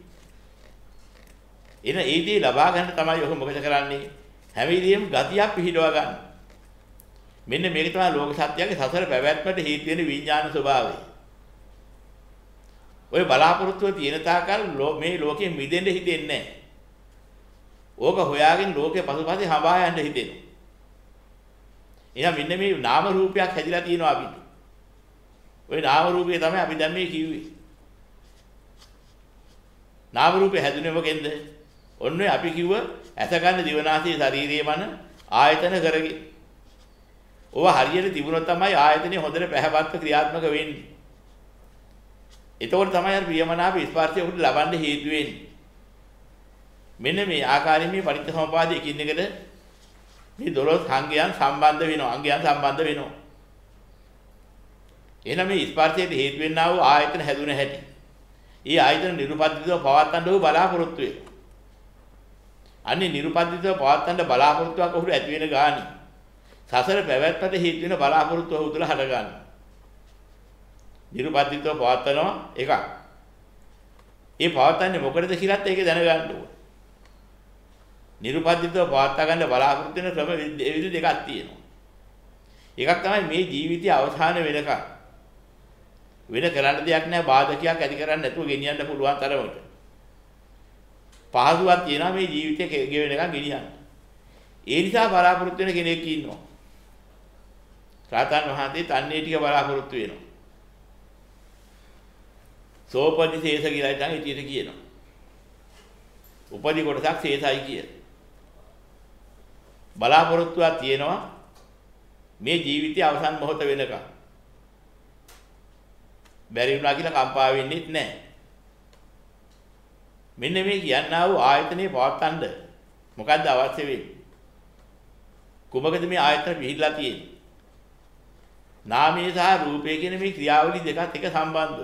එන ඒ දේ ලබා ගන්න තමයි ඔක මොකද කරන්නේ? හැම වෙලෙම ගතියක් පිහිටවා ගන්න. මෙන්න මේක තමයි ලෝක සත්‍යයේ සසර පැවැත්මට හේතු වෙන විඥාන ස්වභාවය. ඔය බලාපොරොත්තුව තියෙන තාකල් මේ ලෝකෙ මිදෙන්න හිතෙන්නේ නැහැ. ඕක හොයාගෙන ලෝකේ පසුපස්සේ හඹා යන්න හිතෙනවා. එහෙනම් මෙන්න මේ නාම රූපයක් හැදිලා තියෙනවා අපිට. ওই නාම රූපය තමයි අපි දැන් මේ කිව්වේ. නාම රූපේ හැදුනේ මොකෙන්ද? ඔන්න අපි කිව්ව ඇස ගන්න දිවනාසී ශරීරයේ මන ආයතන කරගෙන. ඕවා හරියට තිබුණොත් තමයි ආයතනේ හොඳට පැහැපත්ව ක්‍රියාත්මක වෙන්නේ. එතකොට තමයි අර ප්‍රියමනාප ස්පර්ශය උඩ ලබන්න හේතු වෙන්නේ. මෙන්න මේ ආකාරයෙන් මේ පටිච්චසමුපාදයේ එකින් එකට මේ දොළොස් අංගයන් සම්බන්ධ වෙනවා. අංගයන් සම්බන්ධ වෙනවා. එහෙනම් මේ ස්පර්ශයට හේතු වෙන්නා වූ ආයතන හැදුන හැටි. ඊ ආයතන නිරුපද්දිතව පවත්තන්න වූ බලාපොරොත්තු වේ. අන්නේ නිරුපද්දිතව පවත්තන්න බලාපොරොත්තුවක් උහුර ඇති වෙන ගානි. සසර පැවැත්මට හේතු වෙන බලාපොරොත්තුව උතුල හට ගන්නවා. නිරුපද්දිතව පවත්තනවා එකක්. ඒ පවත්තන්නේ මොකටද කියලාත් ඒක දැනගන්න ඕන. නිරුපද්දිතව පවත්තා ගන්න බලාපොරොත්තු වෙන ක්‍රම විදි දෙකක් තියෙනවා. එකක් තමයි මේ ජීවිතයේ අවසාන වෙනකම් වෙන කරන්න දෙයක් නැහැ බාධකයක් ඇති කරන්නේ නැතුව ගෙනියන්න පුළුවන් තරමට. පහසුවක් තියෙනවා මේ ජීවිතේ ගෙවෙන එකක් ගෙනියන්න. ඒ නිසා බලාපොරොත්තු වෙන කෙනෙක් ඉන්නවා. රාතන් වහන්සේ තන්නේ ටික බලාපොරොත්තු වෙනවා. සෝපදි ශේෂ කියලා ඉතින් ඉතිට කියනවා. උපදි කොටසක් ශේෂයි කිය. බලාපොරොත්තුවක් තියෙනවා මේ ජීවිතයේ අවසන් මොහොත වෙනකම්. බැරි වුණා කියලා කම්පා වෙන්නෙත් නැහැ. මෙන්න මේ කියන්නා වූ ආයතනේ පවත්තන්න මොකද්ද අවශ්‍ය වෙන්නේ? කුමකද මේ ආයතන පිළිලා තියෙන්නේ? නාමයේ සහ රූපයේ කියන මේ ක්‍රියාවලිය දෙකත් එක සම්බන්ධයි.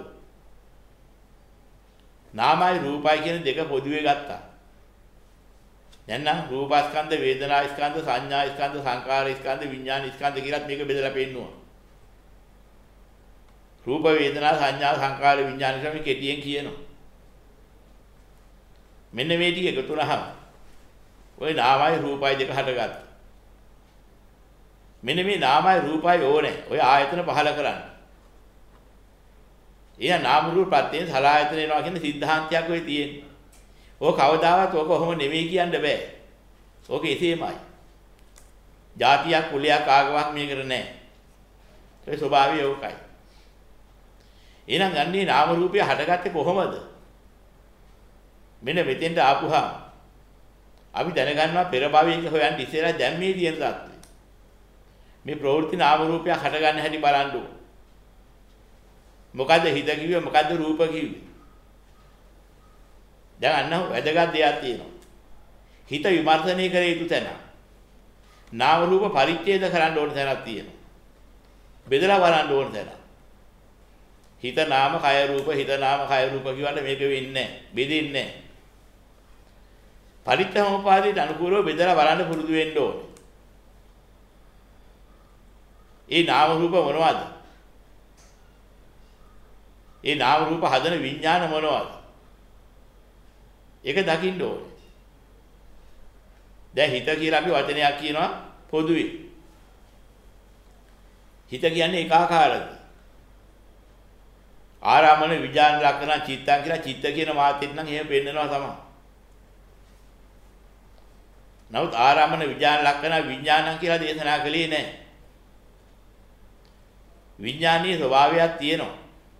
නාමයි රූපයි කියන දෙක පොදුවේ ගත්තා. දැන් නම් රූපස්කන්ධ, වේදනාස්කන්ධ, සංඥාස්කන්ධ, සංකාරස්කන්ධ, විඥානස්කන්ධ කියලාත් මේක බෙදලා පෙන්නනවා. රූප, වේදනා, සංඥා, සංකාර, විඥාන කියලා කෙටියෙන් කියනවා. මෙන්න මේ ටික එකතු වුණාම ওই නාමයි රූපයි දෙක හටගත්තා. මෙන්න මේ නාමයි රූපයි ඕනේ. ඔය ආයතන පහල කරන්න. එයා නාම රූප ප්‍රත්‍යයෙන් සලආයතන වෙනවා කියන સિદ્ધාන්තයක් වෙයි තියෙන්නේ. ඕක කවදාවත් ඕක ඔහොම නෙමෙයි කියන්න බෑ. ඕක එසේමයි. ಜಾතියක් කුලයක් ආගමක් මේකට නැහැ. ඒ ස්වභාවය ඕකයි. එහෙනම් ගන්නේ නාම රූපය හටගත්තේ කොහොමද? මෙන්න මෙතෙන්ට ආපුහා අපි දැනගන්නවා පෙර භවයක හොයන් ඉස්සෙල්ලා දැන් මේ තියෙන தත්ත්වය. මේ ප්‍රවෘත්ති නාම රූපය හට ගන්න හැටි බලන්න ඕන. මොකද්ද හිත කිව්වේ මොකද්ද රූප කිව්වේ? දැන් අන්න වැදගත් දෙයක් තියෙනවා. හිත විමර්ශනය කර යුතු තැන. නාම රූප පරිච්ඡේද කරන්න ඕන තැනක් තියෙනවා. බෙදලා බලන්න ඕන තැන. හිත නාම කය රූප හිත නාම කය රූප කියවන්න මේක වෙන්නේ නැහැ. බෙදෙන්නේ නැහැ. පරිත්‍යාගෝපාදයට අනුකූලව බෙදලා බලන්න පුරුදු වෙන්න ඕනේ. ඒ නාම රූප මොනවද? ඒ නාම රූප හදන විඥාන මොනවද? ඒක දකින්න ඕනේ. දැන් හිත කියලා අපි වචනයක් කියනවා පොදුවේ. හිත කියන්නේ ඒකාකාරද? ආරාමන විඥාන ලක්ෂණ චිත්තං කියලා චිත්ත කියන මාතෙත් නම් එහෙම පෙන්නනවා තමයි. නමුත් ආරාමන විඥාන ලක්ෂණ විඥානං කියලා දේශනා කළේ නැහැ. විඥානීය ස්වභාවයක් තියෙනවා.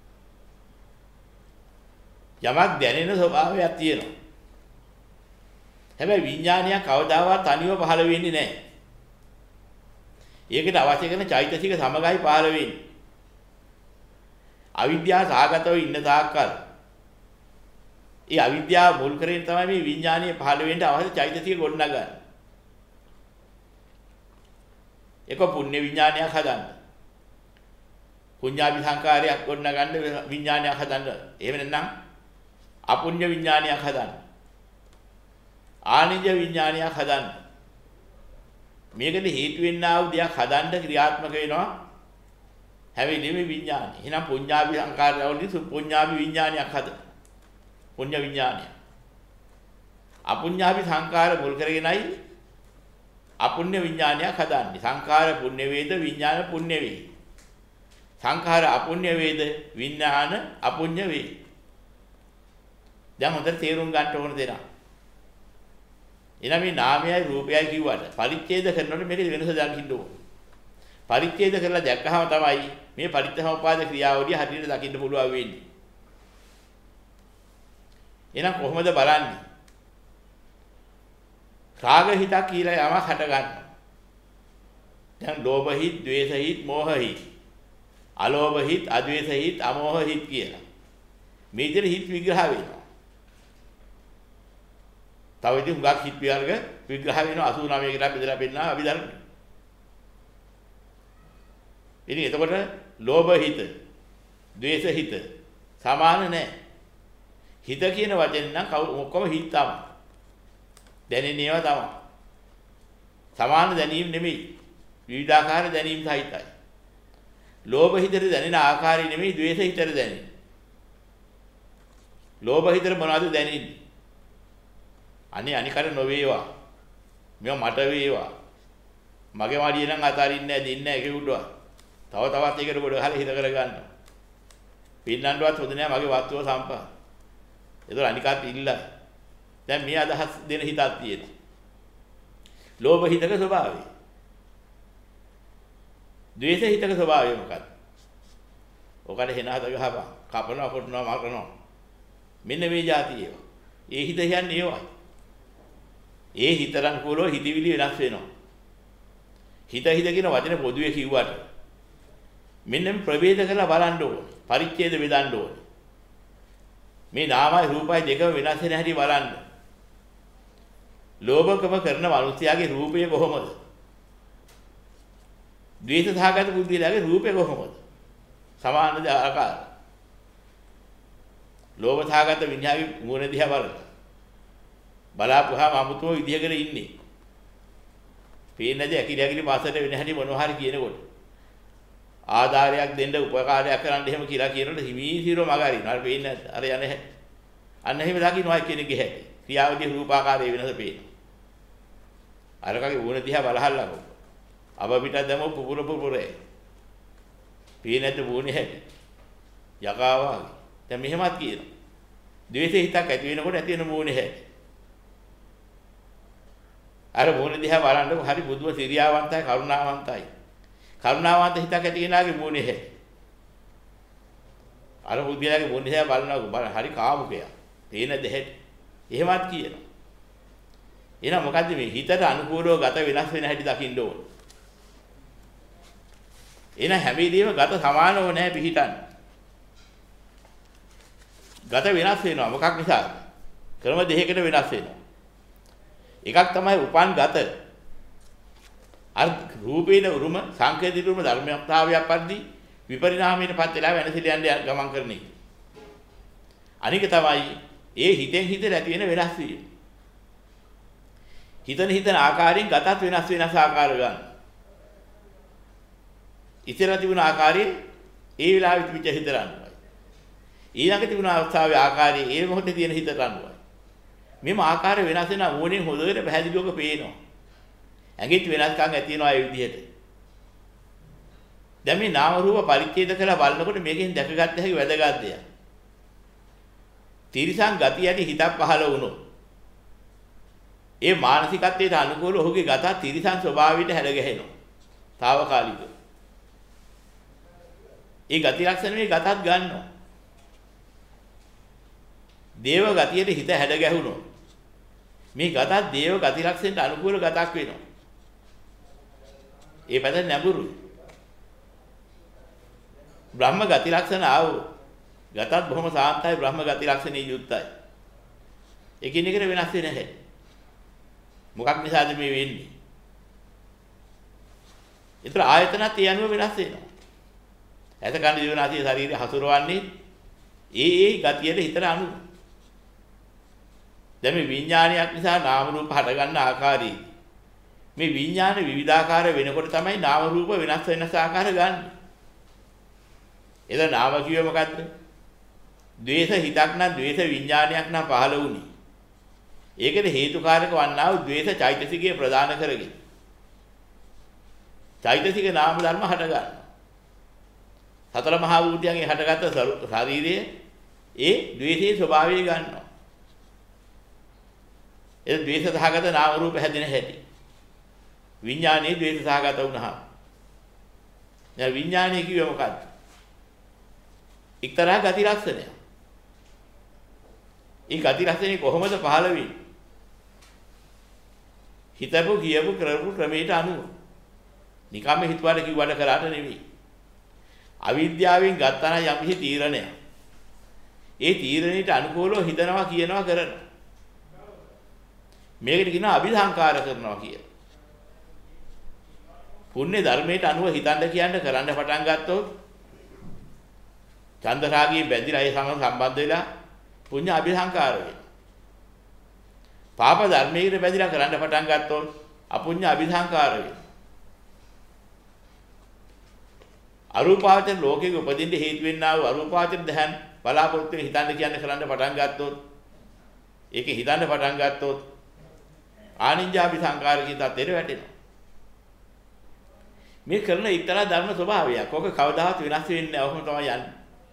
යමක් දැනෙන ස්වභාවයක් තියෙනවා. හැබැයි විඥානය කවදාවත් තනිව පහළ වෙන්නේ නැහැ. ඒකට අවශ්‍ය කරන චෛතසික සමගයි පහළ වෙන්නේ. අවිද්‍යාව සාගතව ඉන්න තාක්කල් ඒ අවිද්‍යාව මුල් කරගෙන තමයි මේ විඥානීය පහළ වෙන්න අවශ්‍ය චෛතසික ගොඩනගන්නේ. ඒක පුණ්‍ය විඥානයක් හදන්න. පුඤ්ඤාභි සංකාරයක් ගොඩනගන්න විඥානයක් හදන්න. එහෙම නැත්නම් අපුඤ්ඤ විඥානයක් හදන්න. ආනිජ විඥානයක් හදන්න. මේකට හේතු වෙන්නා වූ දෙයක් හදන්න ක්‍රියාත්මක වෙනවා හැවෙලිම විඥානය. එහෙනම් පුඤ්ඤාභි සංකාරවලදී පුඤ්ඤාභි විඥානයක් හද. පුඤ්ඤ විඥානය. අපුඤ්ඤාභි සංකාර මුල් කරගෙනයි අපුඤ්ඤ විඥානයක් හදන්නේ. සංකාර පුණ්‍ය වේද විඥාන පුණ්‍ය වේ. සංඛාර අපුඤ්ඤ වේද විඥාන අපුඤ්ඤ වේ. දැන් හොඳට තේරුම් ගන්න ඕන දෙනා. එනම් මේ නාමයයි රූපයයි කිව්වට පරිච්ඡේද කරනකොට මේකේ වෙනස දකින්න ඕන. පරිච්ඡේද කරලා දැක්කහම තමයි මේ පරිත්‍ථසමුපාද ක්‍රියාවලිය හරියට දකින්න පුළුවන් වෙන්නේ. එහෙනම් කොහොමද බලන්නේ? රාග හිතක් කියලා යමක් හට ගන්නවා. දැන් ලෝභ හිත්, ද්වේෂ හිත්, මෝහ හිත්. අලෝභ හිත්, අද්වේෂ හිත්, අමෝහ හිත් කියලා. මේ විදිහට හිත් විග්‍රහ වෙනවා. තව ඉතින් හුඟක් හිත් වර්ග විග්‍රහ වෙනවා අසූ නවයකට බෙදලා පෙන්නනවා අභිධර්ම. ඉතින් එතකොට ලෝභ හිත, ද්වේෂ හිත සමාන නැහැ. හිත කියන වචෙන් නම් ඔක්කොම හිත තමයි. දැනෙන ඒවා තමයි. සමාන දැනීම් නෙමෙයි. විවිධාකාර දැනීම් සහිතයි. ලෝභ හිතට දැනෙන ආකාරය නෙමෙයි ද්වේෂ හිතට දැනෙන්නේ. ලෝභ හිතට මොනවද දැනෙන්නේ? අනේ අනිකට නොවේවා. මේවා මට වේවා. මගේ මාඩිය නම් අතාරින්නේ නැහැ, දෙන්නේ නැහැ කිව්වුවා. තව තවත් ඒකට ගොඩ ගහලා හිත කර ගන්නවා. පින්නන්නවත් හොඳ නැහැ මගේ වස්තුව සම්පත. ඒතර අනිකට ඉල්ල. දැන් මේ අදහස් දෙන හිතක් තියෙනවා. ලෝභ හිතක ස්වභාවය. ද්වේෂ හිතක ස්වභාවය මොකක්ද? ඔකට හෙන හද ගහපන්. කපනවා, කොටනවා, මරනවා. මෙන්න මේ જાති ඒවා. ඒ හිත කියන්නේ ඒවා. ඒ හිතරන් කුලෝ හිතවිලි වෙනස් වෙනවා. හිත හිත කියන වචනේ පොදුවේ කිව්වට මෙන්න ප්‍රවේද කරලා බලන්න ඕනේ. පරිච්ඡේද බෙදන්න ඕනේ. මේ නාමයි රූපයි දෙකම වෙනස් වෙන හැටි බලන්න. ලෝභකම කරන මිනිස්යාගේ රූපය කොහොමද? ද්වේෂ සහගත බුද්ධිලාගේ රූපය කොහොමද? සමානද ආකාර. ලෝභ සහගත විඤ්ඤාගේ මූණ දිහා බලන්න. බලාපුවාම අමුතුම විදිහකට ඉන්නේ. පේන්නේ නැති ඇකිලි ඇකිලි පාසලට වෙන හැටි මොනවා හරි කියනකොට. ආධාරයක් දෙන්න උපකාරයක් කරන්න එහෙම කියලා කියනකොට හිමීහිරව මග අරිනවා. අර පේන්නේ නැද්ද? අර යන්නේ නැහැ. අන්න එහෙම දකින්නවා කෙනෙක්ගේ හැටි. ක්‍රියාවලියේ රූපාකාරයේ වෙනස පේනවා. අරකගේ වුණ දිහා බලහල්ලා. අබ පිටක් දැම පුපුර පුපුරේ. පේන්නේ නැද්ද වුණේ හැටි? යකා වාගේ. දැන් මෙහෙමත් කියනවා. ද්වේෂ හිතක් ඇති වෙනකොට ඇති වෙන මූණේ හැටි. අර මූණ දිහා බලනකොට හරි බුදුව සිරියාවන්තයි කරුණාවන්තයි. කරුණාවන්ත හිතක් ඇති කෙනාගේ මූණේ හැටි. අර බුද්ධයාගේ මූණ දිහා බලනවා හරි කාමුකයා. පේන දෙහෙට. එහෙමත් කියනවා. එහෙනම් මොකද්ද මේ හිතට අනුකූලව ගත වෙනස් වෙන හැටි දකින්න ඕන. එහෙනම් හැම වෙලෙම ගත සමානව නැහැ පිහිටන්න. ගත වෙනස් වෙනවා මොකක් නිසාද? ක්‍රම දෙකකට වෙනස් වෙනවා. එකක් තමයි උපන් ගත. අර රූපේන උරුම සංකේතික උරුම ධර්මතාවයක් පරිදි විපරිණාමයටපත් වෙලා වෙනසිට යන්න ගමන් කරන එක. අනික තමයි ඒ හිතෙන් හිතට ඇති වෙන වෙනස් වීම. හිතන හිතන ආකාරයෙන් ගතත් වෙනස් වෙනස් ආකාර ගන්න. ඉතලා තිබුණ ආකාරයේ ඒ වෙලාවේ තිබිච්ච හිතට අනුවයි. ඊළඟ තිබුණ අවස්ථාවේ ආකාරයේ ඒ මොහොතේ තියෙන හිතට අනුවයි. මෙම ආකාර වෙනස් වෙනා මොනින් හොදට පැහැදිලිවක පේනවා. ඇඟිත් වෙනස්කම් ඇති වෙනවා ඒ විදිහට. දැන් මේ නාම රූප පරිච්ඡේද කරලා බලනකොට මේකෙන් දැකගත්ත හැකි වැදගත් දෙයක්. තිරිසන් ගතිය ඇති හිතක් පහළ වුණොත් ඒ මානසිකත්වයට අනුකූල ඔහුගේ ගත තිරිසන් ස්වභාවයට හැඩ ගැහෙනවා. తాවකාලිකව. ඒ ගති ලක්ෂණ මේ ගතත් ගන්නවා. දේව ගතියට හිත හැඩ ගැහුණොත් මේ ගතත් දේව ගති ලක්ෂණයට අනුකූල ගතක් වෙනවා. ඒ පැත්ත නැඹුරුයි. බ්‍රහ්ම ගති ලක්ෂණ ආවෝ ගතත් බොහොම සාන්තයි බ්‍රහ්ම ගති ලක්ෂණේ යුක්තයි. එකිනෙකට වෙනස් වෙන්නේ නැහැ. මොකක් නිසාද මේ වෙන්නේ? ඒතර ආයතනත් ඒ අනුව වෙනස් වෙනවා. ඇත කන දිවනාසී ශරීරය හසුරවන්නේ ඒ ඒ ගතියට හිතට අනුව. දැන් මේ විඥානයක් නිසා නාම රූප හට ගන්න ආකාරي. මේ විඥාන විවිධාකාර වෙනකොට තමයි නාම රූප වෙනස් වෙනස් ආකාර ගන්න. එද නාම කිව්වේ මොකද්ද? ද්වේෂ හිතක් නම් ද්වේෂ විඥානයක් නම් පහළ වුණි. ඒකේ හේතුකාරක වන්නා වූ ද්වේෂ චෛතසිකය ප්‍රදාන කරගෙන. චෛතසික නාම ධර්ම හට ගන්නවා. සතර මහා භූතයන්ගේ හටගත් ශරීරයේ ඒ ද්වේෂයේ ස්වභාවය ගන්නවා. ඒ ද්වේෂ සහගත නාම රූප හැදෙන හැටි. විඥානයේ ද්වේෂ සහගත වුණා. දැන් විඥානය කිව්වේ මොකද්ද? එක්තරා ගති ලක්ෂණයක්. ඒ ගති ලක්ෂණේ කොහොමද පහළ වෙන්නේ? හිතපු කියපු කරපු ක්‍රමයට අනුව. නිකම්ම හිතුවට කිව්වට කරාට නෙවෙයි. අවිද්‍යාවෙන් ගත්තා නම් යම්කිසි තීරණයක්. ඒ තීරණයට අනුකූලව හිතනවා කියනවා කරනවා. මේකට කියනවා අபிසංකාර කරනවා කියලා. පුණ්‍ය ධර්මයට අනුව හිතන්න කියන්න කරන්න පටන් ගත්තොත් චන්දරාගී බැඳිලා ඒ සමග සම්බන්ධ වෙලා පුණ්‍ය අபிසංකාර වෙනවා. පාප ධර්මයකට බැඳිලා කරන්න පටන් ගත්තොත් අපුණ්‍ය අபிසංකාර වෙනවා. අරූපාවචර ලෝකෙක උපදින්න හේතු වෙන්නා වූ අරූපාවචර දහන් බලාපොරොත්තු හිතන්න කියන්න කරන්න පටන් ගත්තොත් ඒක හිතන්න පටන් ගත්තොත් ආනිඤ්ඤාපි සංකාරකී තත්ත්වෙට වැටෙනවා. මේ කරන ඊතර ධර්ම ස්වභාවයක්. ඔක කවදාවත් වෙනස් වෙන්නේ නැහැ. ඔහොම තමයි යන්නේ.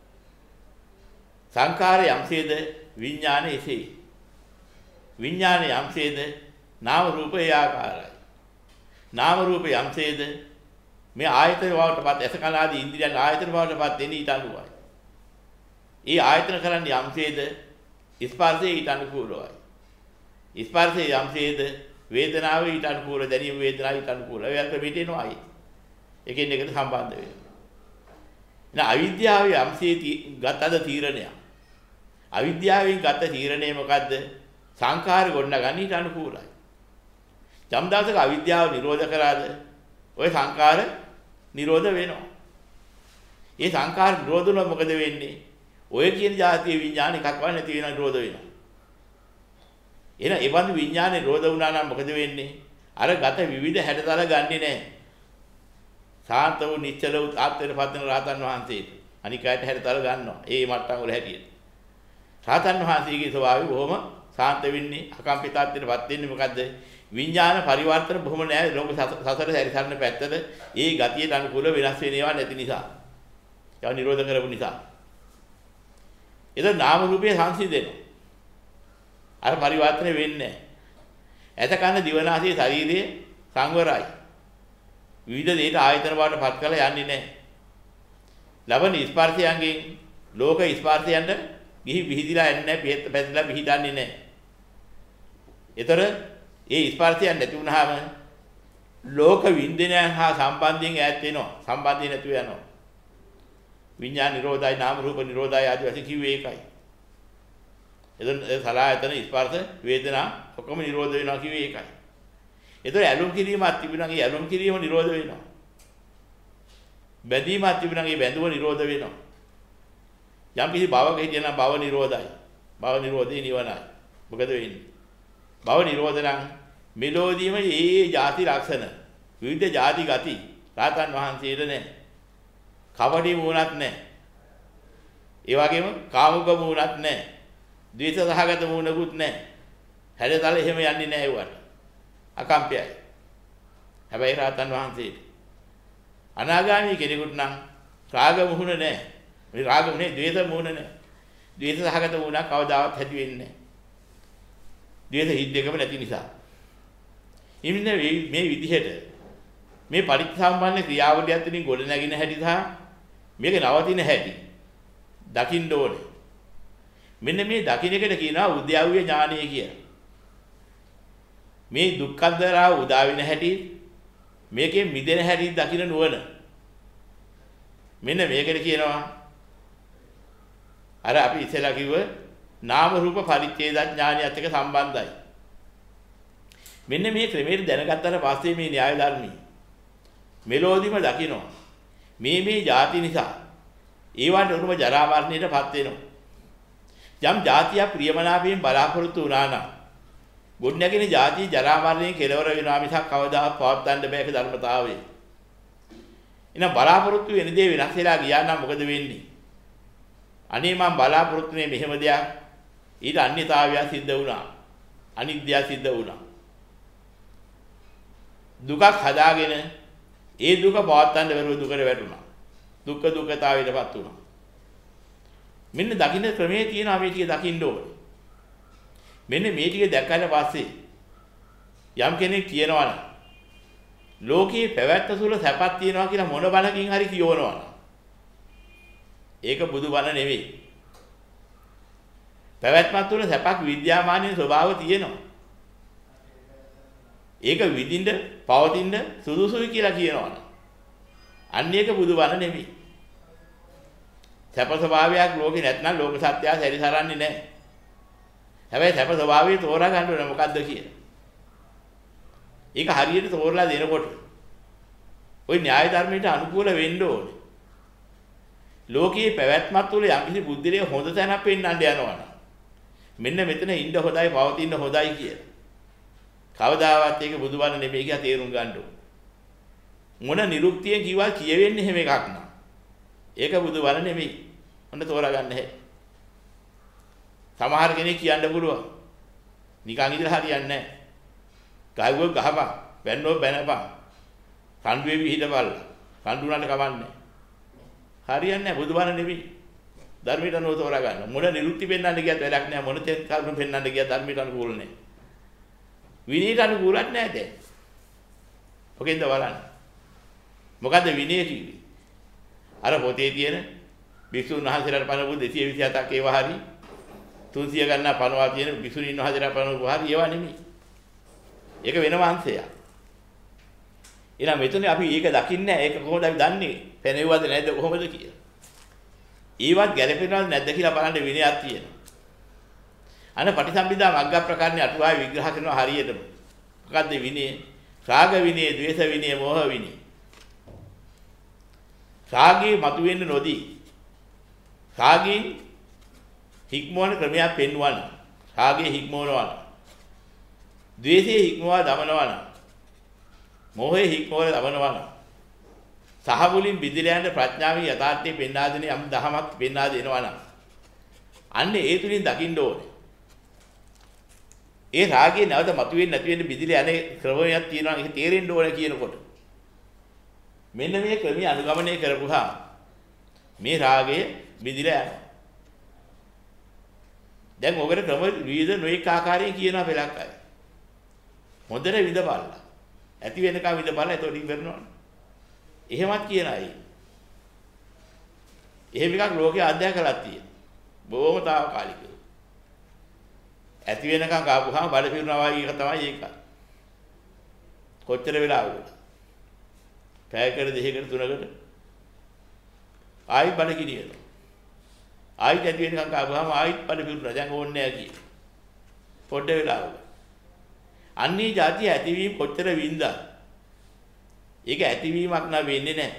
සංකාරය යම්සේද විඥානය එසේ. විඥානය යම්සේද නාම රූප ඒ ආකාරයි. නාම රූප යම්සේද මේ ආයතන වලටපත් ඇස කන ආදී ඉන්ද්‍රියන් ආයතන වලටපත් දෙන ඊට අනුවයි. ඒ ආයතන කරන්නේ යම්සේද ස්පර්ශයේ ඊට අනුකූලවයි. ස්පර්ශයේ යම්සේද වේදනාව ඊට අනුකූල දැනීම වේදනාව ඊට අනුකූල. ඒ අතර මෙතෙනවායි. එකින් එකට සම්බන්ධ වෙනවා. එහෙනම් අවිද්‍යාවේ යම්සේ ගතද තීරණයක්. අවිද්‍යාවෙන් ගත තීරණය මොකද්ද? සංඛාර ගොඩනගන්න ඊට අනුකූලයි. ජම්දාසක අවිද්‍යාව නිරෝධ කරාද? ඔය සංඛාර නිරෝධ වෙනවා. ඒ සංඛාර නිරෝධ වුණොත් මොකද වෙන්නේ? ඔය කියන જાතිය විඥාන එකක් වань නැති වෙන නිරෝධ වෙනවා. එහෙනම් ඒ වන්දු විඥානේ නිරෝධ වුණා නම් මොකද වෙන්නේ? අර ගත විවිධ හැඩතල ගන්නෙ නැහැ. සාන්ත වූ නිශ්චල වූ ආත්මයට පත් වෙන රහතන් වහන්සේට අනික අයට හැඩතල ගන්නවා. ඒ මට්ටම් වල හැටියට. රහතන් වහන්සේගේ ස්වභාවය බොහොම සාන්ත වෙන්නේ අකම්පිතාත්වයට පත් වෙන්නේ මොකද්ද? විඥාන පරිවර්තන බොහොම නෑ ලෝක සසර සැරිසරන පැත්තට ඒ ගතියට අනුකූල වෙනස් වෙන ඒවා නැති නිසා. ඒවා නිරෝධ කරපු නිසා. එද නාම රූපයේ සංසිඳෙනවා. අර පරිවර්තන වෙන්නේ නෑ. ඇත කන දිවනාසයේ ශරීරයේ සංවරයි. විවිධ දේට ආයතන වලට පත් කරලා යන්නේ නැහැ. ලබන ස්පර්ශයන්ගෙන් ලෝක ස්පර්ශයන්ට ගිහි විහිදිලා යන්නේ නැහැ, පිට පැතිලා විහිදන්නේ නැහැ. ඒතර ඒ ස්පර්ශයන් නැති වුනහම ලෝක වින්දිනයන් හා සම්බන්ධයෙන් ඈත් වෙනවා. සම්බන්ධය නැතුව යනවා. විඥාන නිරෝධයි නාම රූප නිරෝධයි ආදී වශයෙන් කිව්වේ ඒකයි. එතන සලආයතන ස්පර්ශ වේදනා ඔක්කොම නිරෝධ වෙනවා කිව්වේ ඒකයි. ඒතර ඇලුම් කිරීමක් තිබුණා නම් ඒ ඇලුම් කිරීම නිරෝධ වෙනවා. බැඳීමක් තිබුණා නම් ඒ බැඳුම නිරෝධ වෙනවා. යම් කිසි භවක හිටියනම් භව නිරෝධයි. භව නිරෝධේ නිවනයි. මොකද වෙන්නේ? භව නිරෝධ නම් මෙලෝදීම ඒ ಜಾති ලක්ෂණ විවිධ ಜಾති ගති රාතන් වහන්සේට නැහැ. කවඩේ මූණක් නැහැ. ඒ වගේම කාමුක මූණක් නැහැ. ද්වේෂ සහගත මූණකුත් නැහැ. හැඩතල එහෙම යන්නේ නැහැ ඒවට. අකම්පයයි. හැබැයි රහතන් වහන්සේට අනාගාමී කෙනෙකුට නම් රාග මුහුණ නැහැ. මේ රාග මුහුණේ ද්වේෂ මුහුණ නැහැ. ද්වේෂ සහගත මුහුණක් කවදාවත් ඇති වෙන්නේ නැහැ. ද්වේෂ හිත් දෙකම නැති නිසා. ඉන්නේ මේ විදිහට මේ පරිත්‍සම්පන්න ක්‍රියාවලියත් වලින් ගොඩ නැගින හැටි සහ මේක නවතින හැටි දකින්න ඕනේ. මෙන්න මේ දකින්න එකට කියනවා උද්‍යව්‍ය ඥානය කියලා. මේ දුක්ඛන්දරා උදා වෙන හැටි මේකෙන් මිදෙන හැටි දකින්න නුවණ. මෙන්න මේකට කියනවා අර අපි ඉස්සෙල්ලා කිව්ව නාම රූප පරිච්ඡේද ඥානියත් එක්ක සම්බන්ධයි. මෙන්න මේ ක්‍රමයට දැනගත්තාට පස්සේ මේ න්‍යාය ධර්මී මෙලෝදිම දකිනවා. මේ මේ ಜಾති නිසා ඒවට උරුම ජරා මරණයටපත් වෙනවා. යම් ಜಾතිය ප්‍රියමනාපයෙන් බලාපොරොත්තු වුණා නම් ගොඩ නැගෙන ಜಾති ජරා මරණයෙන් කෙලවර වෙනවා මිසක් කවදාවත් පවත්වන්න බෑ ඒක ධර්මතාවය. එහෙනම් බලාපොරොත්තු වෙන දේ වෙනස් වෙලා ගියා නම් මොකද වෙන්නේ? අනේ මම බලාපොරොත්තු වෙන්නේ මෙහෙම දෙයක් ඊට අන්‍යතාවය සිද්ධ වුණා. අනිත්‍යය සිද්ධ වුණා. දුකක් හදාගෙන ඒ දුක පවත්වන්න බැරුව දුකට වැටුණා. දුක්ඛ දුක්ඛතාවයටපත් වුණා. මෙන්න දකින්න ක්‍රමයේ තියෙනවා මේ ටික දකින්න ඕනේ. මෙන්න මේ ටික දැක්කට පස්සේ යම් කෙනෙක් කියනවා නම් ලෝකයේ පැවැත්ත තුළ සැපක් තියෙනවා කියලා මොන බණකින් හරි කියවනවා නම් ඒක බුදු බණ නෙවෙයි. පැවැත්මක් තුළ සැපක් විද්‍යාමානීය ස්වභාව තියෙනවා. ඒක විඳින්න පවතින්න සුදුසුයි කියලා කියනවනේ. අන්න ඒක බුදු බණ නෙමෙයි. සැප ස්වභාවයක් ලෝකේ නැත්නම් ලෝක සත්‍යය සැරිසරන්නේ නැහැ. හැබැයි සැප ස්වභාවය තෝරා ගන්න ඕනේ මොකද්ද කියලා. ඒක හරියට තෝරලා දෙනකොට ওই න්‍යාය ධර්මයට අනුකූල වෙන්න ඕනේ. ලෝකයේ පැවැත්මක් තුළ යම්කිසි බුද්ධිලේ හොඳ තැනක් පෙන්වන්න යනවනේ. මෙන්න මෙතන ඉන්න හොඳයි පවතින්න හොඳයි කියලා. කවදාවත් ඒක බුදුබණ නෙමෙයි කියලා තේරුම් ගන්න ඕන. මොන නිරුක්තියෙන් කිව්වා කියවෙන්නේ හැම එකක් නා. ඒක බුදුබණ නෙමෙයි. ඔන්න තෝරා ගන්න හැටි. සමහර කෙනෙක් කියන්න පුළුවන්. නිකන් ඉඳලා හරියන්නේ නැහැ. ගහුව ගහපන්, බැන්නෝ බැනපන්. කණ්ඩුවේ විහිදපල්ලා. කණ්ඩුනට කවන්නේ. හරියන්නේ නැහැ බුදුබණ නෙමෙයි. ධර්මයට අනුව තෝරා ගන්න. මොන නිරුක්ති පෙන්වන්න ගියත් වැඩක් නැහැ. මොන තේ කරුණු පෙන්වන්න ගියත් ධර්මයට අනුකූල නැහැ. විනීත අනුකූලත් නැහැ දැන්. ඔකෙන්ද බලන්න. මොකද්ද විනය කිව්වේ? අර පොතේ තියෙන භික්ෂුන් වහන්සේලාට පනවපු දෙසිය විසි හතක් ඒවා හරි තුන්සිය ගණන් පනවා තියෙන භික්ෂුණීන් වහන්සේලාට පනවපු හරි ඒවා නෙමෙයි. ඒක වෙනම අංශයක්. එහෙනම් මෙතන අපි ඒක දකින්නේ නැහැ. ඒක කොහොමද අපි දන්නේ? පැනෙව්වද නැද්ද කොහොමද කියලා. ඒවත් ගැළපෙනවද නැද්ද කියලා බලන්න විනයක් තියෙනවා. අන පටිසම්භිදා මග්ග ප්‍රකරණේ අටුවාවේ විග්‍රහ කරනවා හරියටම. මොකද්ද විනය? රාග විනය, ද්වේෂ විනය, මෝහ විනය. රාගයේ මතුවෙන්න නොදී රාගයෙන් හික්මවන ක්‍රමයක් පෙන්වන. රාගයේ හික්මවනවා. ද්වේෂයේ හික්මවා දමනවා. මෝහයේ හික්මවල දමනවා. සහ මුලින් බිඳිලා යන ප්‍රඥාවේ යථාර්ථය පෙන්වා දෙන යම් දහමක් පෙන්වා දෙනවා නම් අන්න ඒ තුලින් දකින්න ඕනේ. ඒ රාගයේ නැවත මතුවෙන්නේ නැති වෙන්න බිඳිලා යන ක්‍රමයක් තියෙනවා. ඒක තේරෙන්න ඕනේ කියනකොට මෙන්න මේ ක්‍රමයේ අනුගමනය කරපුවා මේ රාගය බිඳිලා යනවා. දැන් ඔකට ක්‍රම විවිධ නොඑක ආකාරයෙන් කියනවා පෙලක් අය. හොඳට විඳපල්ලා. ඇති වෙනකම් විඳපල්ලා එතකොට ඉවරනවා. එහෙමත් කියන අය. එහෙම එකක් ලෝකයේ අධ්‍යයනකලක් තියෙනවා. බොහොම తాවකාලිකව. ඇති වෙනකම් කාපුවාම බඩ පිරුණා වගේ එක තමයි ඒක. කොච්චර වෙලාවකද? පැයකට දෙකකට තුනකට ආයි බඩ කිරියනවා. ආයි ඇති වෙනකම් කාපුවාම ආයිත් බඩ පිරුණා. දැන් ඕනේ නැහැ කිය. පොඩ්ඩ වෙලාවක. අන්නේ જાතිය ඇතිවීම කොච්චර වින්දා. ඒක ඇතිවීමක් නා වෙන්නේ නැහැ.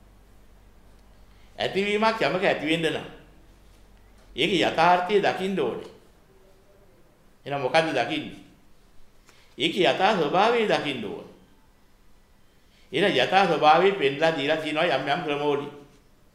ඇතිවීමක් යමක ඇති වෙන්න නම් ඒක යථාර්ථය දකින්න ඕනේ. එහෙනම් මොකද්ද දකින්නේ? ඒකේ යථා ස්වභාවය දකින්න ඕනේ. එහෙනම් යථා ස්වභාවය පෙන්ලා දීලා තියෙනවා යම් යම් ක්‍රමවලින්.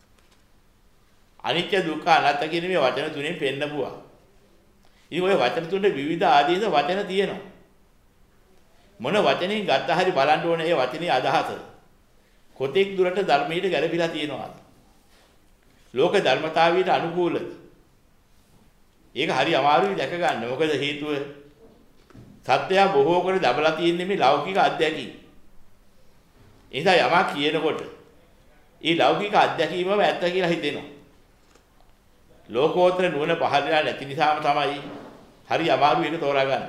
අනිත්‍ය දුක්ඛ අනාත්ම කියන මේ වචන තුනෙන් පෙන්නපුවා. ඉතින් ওই වචන තුනේ විවිධ ආදීන වචන තියෙනවා. මොන වචනෙන් ගත්ත හරි බලන්න ඕනේ ඒ වචනේ අදහස. කොතෙක් දුරට ධර්මයට ගැළපීලා තියෙනවද? ලෝක ධර්මතාවයට අනුකූලද? ඒක හරි අමාරුයි දැක ගන්න. මොකද හේතුව සත්‍යය බොහෝ කර දබලා තියෙන්නේ මේ ලෞකික අධ්‍යක්ීම්. ඒ නිසා යමක් කියනකොට ඒ ලෞකික අධ්‍යක්ීමම ඇත්ත කියලා හිතෙනවා. ලෝකෝත්තර නුවණ පහළ වෙලා නැති නිසාම තමයි හරි අමාරු එක තෝරා ගන්න.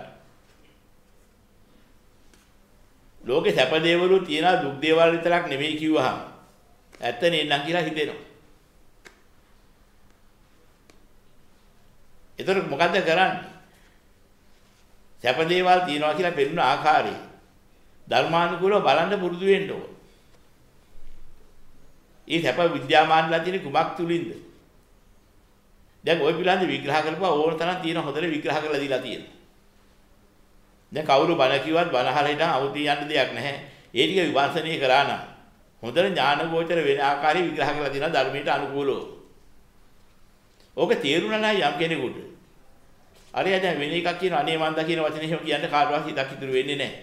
ලෝකේ සැප දේවලු තියනා දුක් දේවල් විතරක් නෙමෙයි කිව්වහම ඇත්ත නෙන්නම් කියලා හිතෙනවා. ඒතර මොකද්ද කරන්නේ? සැප දේවල් තියනවා කියලා පෙන්වන ආකාරය ධර්මානුකූලව බලන්න පුරුදු වෙන්න ඕන. ඒ සැප විද්‍යාමානලා තියෙන කුමක් තුලින්ද? දැන් ওই පිළිබඳ විග්‍රහ කරපුවා ඕන තරම් තියෙන හොඳට විග්‍රහ කරලා දීලා තියෙනවා. දැන් කවුරු බණ කිව්වත් බණ අහලා හිටන් අවුදී යන්න දෙයක් නැහැ. ඒ ටික විමර්ශනය කරා නම් හොඳට ඥානගෝචර වෙන ආකාරي විග්‍රහ කරලා තියෙනවා ධර්මයට අනුකූලව. ඕක තේරුණා නම් යම් කෙනෙකුට අර යා දැන් වෙන එකක් කියන අනේ මන්ද කියන වචනේ එහෙම කියන්න කාටවත් හිතක් ඉතුරු වෙන්නේ නැහැ.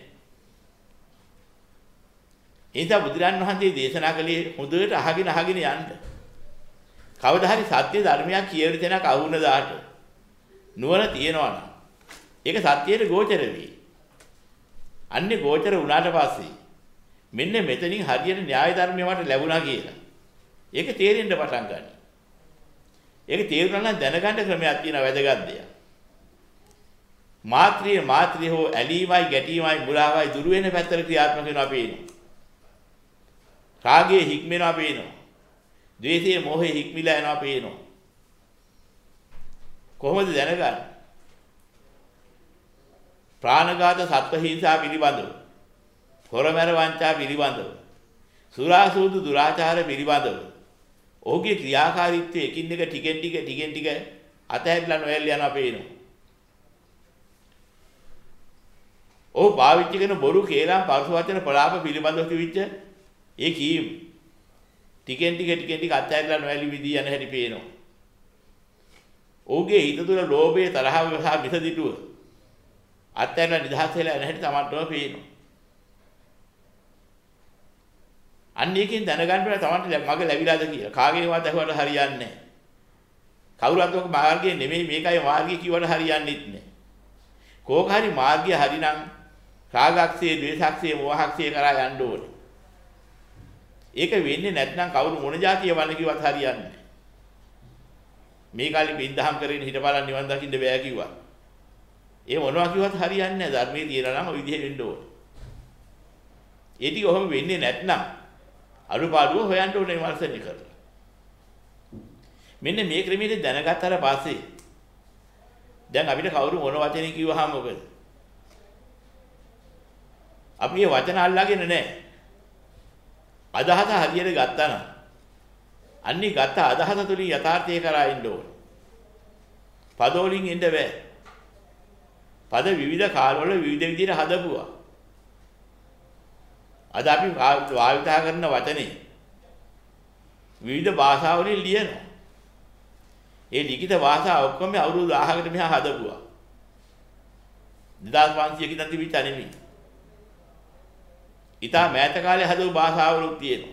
ඒ නිසා බුදුරන් වහන්සේ දේශනා කළේ හොඳට අහගෙන අහගෙන යන්න. කවදා හරි සත්‍ය ධර්මයක් කියන තැනක අහුන දාට නුවණ තියනවා නම් ඒක සත්‍යයට ගෝචර වෙයි. අන්නේ ගෝචර වුණාට පස්සේ මෙන්න මෙතනින් හරියට න්‍යාය ධර්මය මට ලැබුණා කියලා. ඒක තේරෙන්න පටන් ගන්නවා. ඒක තේරුණා නම් දැනගන්න ක්‍රමයක් තියෙනවා වැදගත් දෙයක්. මාත්‍රිය මාත්‍රිය හෝ ඇලීමයි ගැටීමයි මුලාවයි දුරු වෙන පැත්තට ක්‍රියාත්මක වෙනවා පේනවා. රාගයේ හික්මෙනවා පේනවා. ද්වේෂයේ මොහේ හික්මිලා යනවා පේනවා. කොහොමද දැනගන්නේ? ප්‍රාණඝාත සත්ව හිංසා පිළිබඳව, හොරමැර වංචා පිළිබඳව, සුරාසූදු දුරාචාර පිළිබඳව ඔහුගේ ක්‍රියාකාරීත්වය එකින් එක ටිකෙන් ටික ටිකෙන් ටික අතහැරලා නොයල් යනවා පේනවා. ඔහු පාවිච්චි කරන බොරු කේලම් පරස වචන ප්‍රලාප පිළිබඳව කිවිච්ච ඒ කීම් ටිකෙන් ටික ටිකෙන් ටික අත්හැරලා නොයලි විදී යන හැටි පේනවා. ඔහුගේ හිත තුළ ලෝභය තරහව සහ විසදිටුව අත්හැරලා නිදහස් වෙලා යන හැටි තමන්ටම පේනවා. අන්න එකෙන් දැනගන්න බෑ තමන්ට මග ලැබිලාද කියලා. කාගේවත් ඇහුවට හරියන්නේ නැහැ. කවුරුත් ඔක මාර්ගය නෙමෙයි මේකයි මාර්ගය කිව්වට හරියන්නේත් නැහැ. කෝක හරි මාර්ගය හරිනම් රාගක්ෂේ, ද්වේෂක්ෂේ, මෝහක්ෂේ කරා යන්න ඕනේ. ඒක වෙන්නේ නැත්නම් කවුරු මොන જાතිය වන්න කිව්වත් හරියන්නේ නැහැ. මේ කාලේ බින්දහම් කරගෙන හිටපලන් නිවන් දකින්න බෑ කිව්වා. ඒ මොනවා කිව්වත් හරියන්නේ නැහැ. ධර්මයේ තියනවා නම් ඔය විදිහේ වෙන්න ඕනේ. ඒ ටික ඔහොම වෙන්නේ නැත්නම් අනුපාඩුව හොයන්න ඕනේ විමර්ශනය කරලා. මෙන්න මේ ක්‍රමයේ දැනගත්තාට පස්සේ දැන් අපිට කවුරු මොන වචනේ කිව්වහම මොකද? අපි මේ වචන අල්ලාගෙන නැහැ. අදහස හරියට ගත්තා නම් අන්නේ ගත්ත අදහස තුලින් යථාර්ථය කරා ඉන්න ඕන. පදවලින් එන්න බෑ. පද විවිධ කාලවල විවිධ විදිහට හදපුවා. අද අපි භාවිතා කරන වචනේ විවිධ භාෂාවලින් ලියනවා. ඒ ලිඛිත භාෂාව ඔක්කොම අවුරුදු දහයකට මෙහා හදපුවා. දෙදාස් පන්සියයක ඉඳන් තිබිච්ච නෙමෙයි. ඉතා මෑත කාලේ හදපු භාෂාවලුත් තියෙනවා.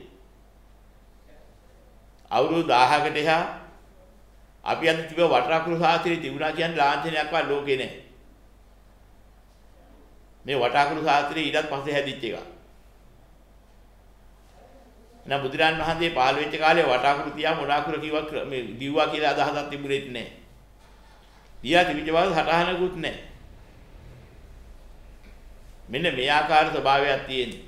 අවුරුදු දහයකට එහා අපි අද තිබ්බ වටරකුළු ශාස්ත්‍රය තිබුණා කියන්නේ ලාංඡනයක්වත් ලෝකේ නැහැ. මේ වටරකුළු ශාස්ත්‍රය ඊටත් පස්සේ හැදිච්ච එකක්. එහෙනම් බුදුරන් වහන්සේ පහළ වෙච්ච කාලේ වටාකුරු තියා මොනාකුරු කිව්වා මේ දිව්වා කියලා අදහසක් තිබුණෙත් නැහැ. දියා තිබිච්ච බව හටහනකුත් නැහැ. මෙන්න මේ ආකාර ස්වභාවයක් තියෙනවා.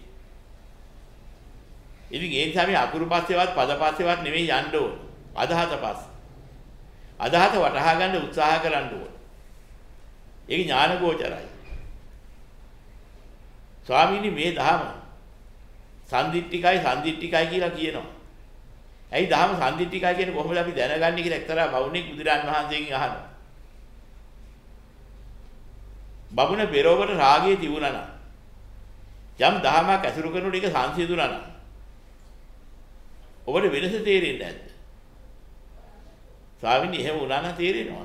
ඉතින් ඒ නිසා මේ අකුරු පස්සේවත් පද පස්සේවත් නෙමෙයි යන්න ඕන. අදහස පස්ස. අදහස වටහා ගන්න උත්සාහ කරන්න ඕන. ඒක ඥාන ගෝචරයි. ස්වාමීනි මේ ධර්ම සම්දිට්ඨිකයි සම්දිට්ඨිකයි කියලා කියනවා. ඇයි ධර්ම සම්දිට්ඨිකයි කියන්නේ කොහොමද අපි දැනගන්නේ කියලා එක්තරා බවුණෙක් බුදුරන් වහන්සේගෙන් අහනවා. බබුණ පෙරවකට රාගයේ තිබුණා නම් යම් ධර්මයක් ඇසුරු කරනකොට ඒක සංසිඳුණා නම් ඔබට වෙනස තේරෙන්නේ නැද්ද? ස්වාමීනි එහෙම වුණා නම් තේරෙනවා.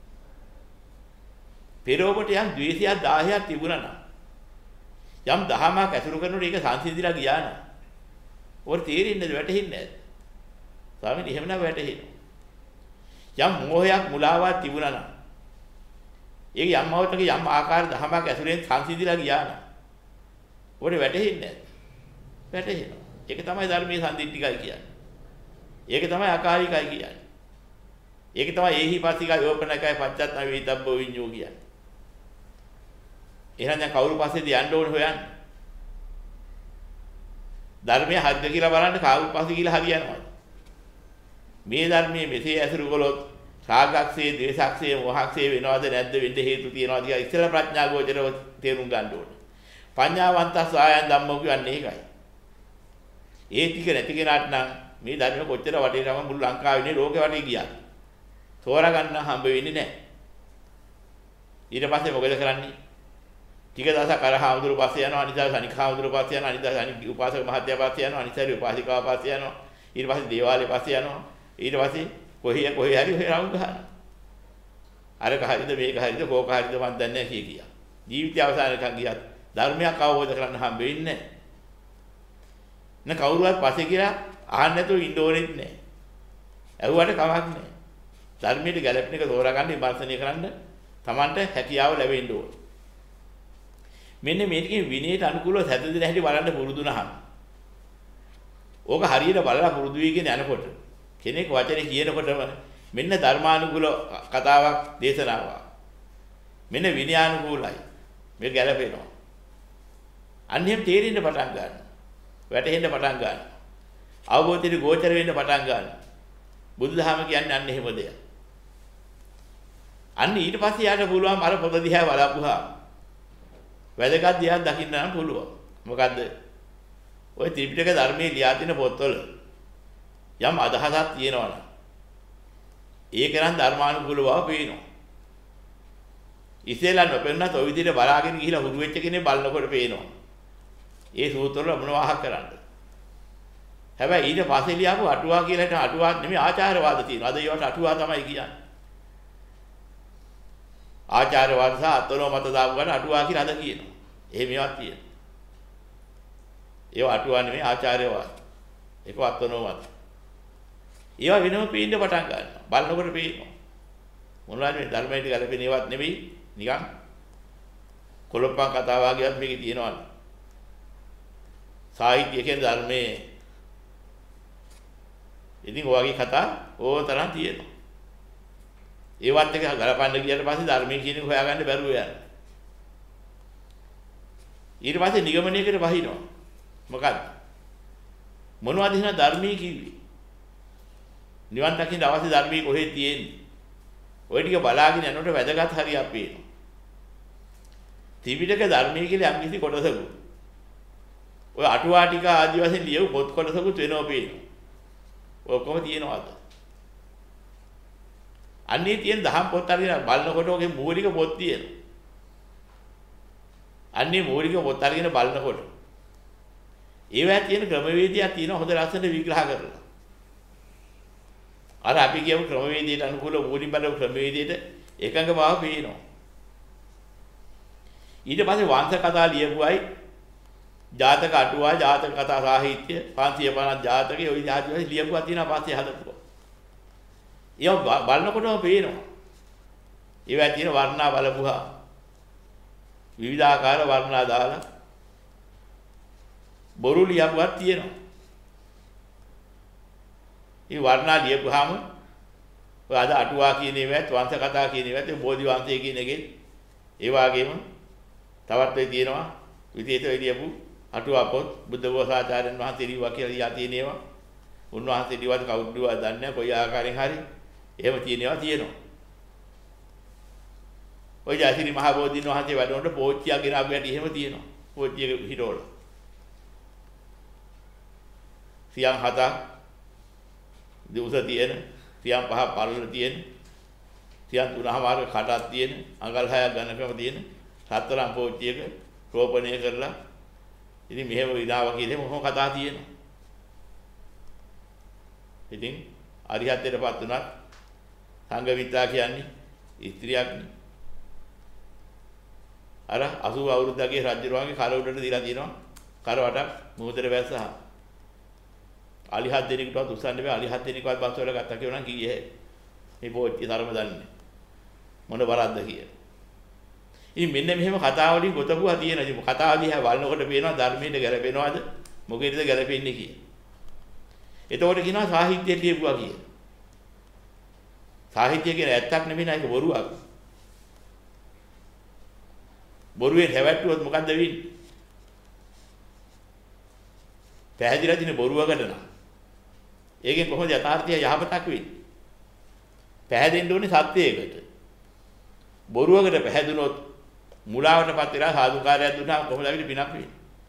පෙරෝපට යම් ද්වේෂයක් දාහයක් තිබුණා නම් යම් දහමක් ඇසුරු කරනකොට ඒක සංසිඳිලා ගියා නම් ඔර තේරෙන්නේ නැද වැටහෙන්නේ නැද? ස්වාමීනි එහෙම නම් වැටහෙනවා. යම් මෝහයක් මුලාවක් තිබුණා නම් ඒක යම් මොහොතක යම් ආකාර දහමක් ඇසුරෙන් සංසිඳිලා ගියා නම් ඔර වැටහෙන්නේ නැද? වැටහෙනවා. ඒක තමයි ධර්මයේ සම්දිත්තිකයි කියන්නේ. ඒක තමයි අකාලිකයි කියන්නේ. ඒක තමයි ඒහිපස්සිකයි යෝපනකයි පච්චත්ත වේතබ්බෝ විඤ්ඤෝ කියන්නේ. එහෙනම් දැන් කවුරු පස්සේද යන්න ඕනේ හොයන්නේ? ධර්මයේ හරිද කියලා බලන්න කවුරු පස්සේ කියලා හරියනවා. මේ ධර්මයේ මෙසේ ඇසුරු කළොත් රාගක්සේ, ද්වේෂක්සේ, මොහක්සේ වෙනවද නැද්ද වෙන්න හේතු තියනවාද කියලා ඉස්සෙල්ලා ප්‍රඥා ගෝචරව තේරුම් ගන්න ඕනේ. පඤ්ඤාවන්තස් ආයන් ධම්මෝ කියන්නේ ඒකයි. ඒ ටික නැති කෙනාට නම් මේ ධර්ම කොච්චර වටිනවම මුළු ලංකාවේ ලෝකෙ වටේ ගියා. තෝරා ගන්න හම්බ වෙන්නේ නැහැ. ඊට පස්සේ මොකද කරන්නේ? ටික දවසක් අර හාමුදුරු පස්සේ යනවා, අනිත් දවස් අනික් හාමුදුරු පස්සේ යනවා, අනිත් දවස් අනික් උපාසක මහත්තයා පස්සේ යනවා, අනිත් දවස් උපාසිකාව පස්සේ යනවා, ඊට පස්සේ දේවාලේ පස්සේ යනවා, ඊට පස්සේ කොහේ කොහේ හරි ඔය රවුම් ගහනවා. අරක හරිද මේක හරිද කෝක හරිද මන් දන්නේ නැහැ කිය කියා. ජීවිතය අවසානකම් ගියත් ධර්මයක් අවබෝධ කරගන්න හම්බ වෙන්නේ නැහැ. න කවුරුවත් පස්සේ කියලා අහන්න නැතුව ඉන්න ඕනෙත් නැහැ. ඇහුවට කමක් නැහැ. ධර්මයට ගැළපෙන එක තෝරාගන්න විමර්ශනය කරන්න Tamanට හැකියාව ලැබෙන්න ඕනේ. මෙන්න මේකේ විනයට අනුකූලව සැදෙදෙන හැටි බලන්න පුරුදුනහම. ඕක හරියට බලලා පුරුදු වීගෙන යනකොට කෙනෙක් වචනේ කියනකොටම මෙන්න ධර්මානුකූල කතාවක් දේශනාවක්. මෙන්න විනයානුකූලයි. මේක ගැළපෙනවා. අන්න එහෙම තේරෙන්න පටන් ගන්නවා. වැටහෙන්න පටන් ගන්නවා. අවබෝධයට ගෝචර වෙන්න පටන් ගන්නවා. බුදුදහම කියන්නේ අන්න එහෙම දෙයක්. අන්න ඊට පස්සේ යාට පුළුවන් අර පොත දිහා බලපුවාම වැදගත් දිහා දකින්න නම් පුළුවන්. මොකද්ද? ওই ත්‍රිපිටක ධර්මයේ ලියා තියෙන පොත්වල යම් අදහසක් තියෙනවනම් ඒක නම් ධර්මානුකූල බව පේනවා. ඉතින්ලා නොපෙන්නත් ඔය විදිහට බලාගෙන ගිහිලා හුරු වෙච්ච කෙනෙක් බලනකොට පේනවා. ඒ සූත්‍රවල මොනවාහ කරන්නද? හැබැයි ඊට පස්සේ ලියාපු අටුවා කියලා හිට අටුවා නෙමෙයි ආචාරවාද තියෙනවා. අද ඒවට අටුවා තමයි කියන්නේ. ආචාරවාද සහ අත්වල මත දාපු ගන්න අටුවා කියලා අද කියනවා. එහෙම ඒවාක් තියෙනවා. ඒවා අටුවා නෙමෙයි ආචාරවාද. ඒක අත්වල මත. ඒවා වෙනම පේන්න පටන් ගන්නවා. බලනකොට පේනවා. මොනවද මේ ධර්මයට ගැලපෙන ඒවාත් නෙමෙයි නිකන් කොළොප්පන් කතා වගේවත් මේකේ තියෙනවා. සාහිත්‍ය කියන ධර්මයේ ඉතින් ඔයගේ කතා ඕන තරම් තියෙනවා. ඒවත් එක ගලපන්න ගියට පස්සේ ධර්මයේ කියන එක හොයාගන්න බැරුව යනවා. ඊට පස්සේ නිගමනයකට වහිනවා. මොකද්ද? මොනවද එහෙනම් ධර්මයේ කිව්වේ? නිවන් දකින්න අවශ්‍ය ධර්මයේ කොහෙද තියෙන්නේ? ඔය ටික බලාගෙන යනකොට වැදගත් හරියක් පේනවා. ත්‍රිපිටක ධර්මයේ කියලා යම් කිසි කොටසක ඔය අටුවා ටික ආදි වශයෙන් ලියව පොත් කොටසකුත් වෙනවා පේනවා. ඔක්කොම තියෙනවාද? අන්නේ තියෙන දහම් පොත් අරගෙන බලනකොට ඔගේ මූලික පොත් තියෙනවා. අන්නේ මූලික පොත් අරගෙන බලනකොට ඒවැය තියෙන ක්‍රමවේදයක් තියෙනවා හොඳ ලස්සනට විග්‍රහ කරලා. අර අපි කියමු ක්‍රමවේදයට අනුකූල මූලික බලව ක්‍රමවේදයට එකඟ බව පේනවා. ඊට පස්සේ වංශ කතා ලියපුවයි ජාතක අටුවා ජාතක කතා සාහිත්‍ය පන්සිය පනස් ජාතකේ ওই જાති වල ලියපුවා තියෙනවා පස්සේ හදපුවා. ඒවා බලනකොටම පේනවා. ඒවා තියෙන වර්ණා බලපුවා විවිධාකාර වර්ණා දාලා බොරු ලියපුවක් තියෙනවා. මේ වර්ණා ලියපුවාම ඔය අද අටුවා කියන ඒවාත් වංශ කතා කියන ඒවාත් බෝධි වංශය කියන එකේ ඒ වගේම තවත් වෙයි තියෙනවා විදේත ලියපු අටුවා පොත් බුද්ධ ඝෝසාචාර්යන් වහන්සේ ලියුවා කියලා ලියා තියෙන ඒවා. උන්වහන්සේ ලියවද කවුරුද දන්නේ නැහැ කොයි ආකාරයෙන් හරි. එහෙම තියෙන ඒවා තියෙනවා. ඔය ජාතිරි මහ බෝධීන් වහන්සේ වැඩනකොට පෝච්චියගෙන ආපුවට එහෙම තියෙනවා. පෝච්චියක හිටවල. සියම් හතක් දිවුස තියෙන, සියම් පහ පළල තියෙන, සියම් තුනමාරක කටක් තියෙන, අඟල් හයක් ගණකම තියෙන සතරම් පෝච්චියක රෝපණය කරලා ඉතින් මෙහෙම විනාව කියලා මොහොම කතා තියෙනවා. ඉතින් අරිහත්ත්වයටපත් උනත් සංඝමිත්‍රා කියන්නේ ස්ත්‍රියක්නේ. අර අසූ අවුරුද්දගේ රජුරුවන්ගේ කර උඩට දීලා තියෙනවා. කර වටක් මොහොතේ වැස්සා. අලි හත් දෙනෙකුටවත් උස්සන්න බෑ. අලි හත් දෙනෙක්වත් බස් වල ගත්තා කියනවා නම් කීයේ. මේ පොච්චි තරම දන්නේ. මොන බරක්ද කියලා. ඉතින් මෙන්න මෙහෙම කතා වලින් ගොතපුවා තියෙනවා. ඉතින් කතාව දිහා බලනකොට පේනවා ධර්මයට ගැලපෙනවද? මොකේද ගැලපෙන්නේ කියලා. එතකොට කියනවා සාහිත්‍යය ලියපුවා කියලා. සාහිත්‍ය කියන්නේ ඇත්තක් නෙමෙයි නේද? ඒක බොරුවක්. බොරුවෙන් හැවැට්ටුවොත් මොකද්ද වෙන්නේ? පැහැදිලා දින බොරුවකට නම්. ඒකෙන් කොහොමද යථාර්ථය යහපතක් වෙන්නේ? පැහැදෙන්න ඕනේ සත්‍යයකට. බොරුවකට පැහැදුනොත් මුලාවටපත් වෙලා සාදුකාරයක් දුන්නාම කොහොමද අපිට පිනක් වෙන්නේ?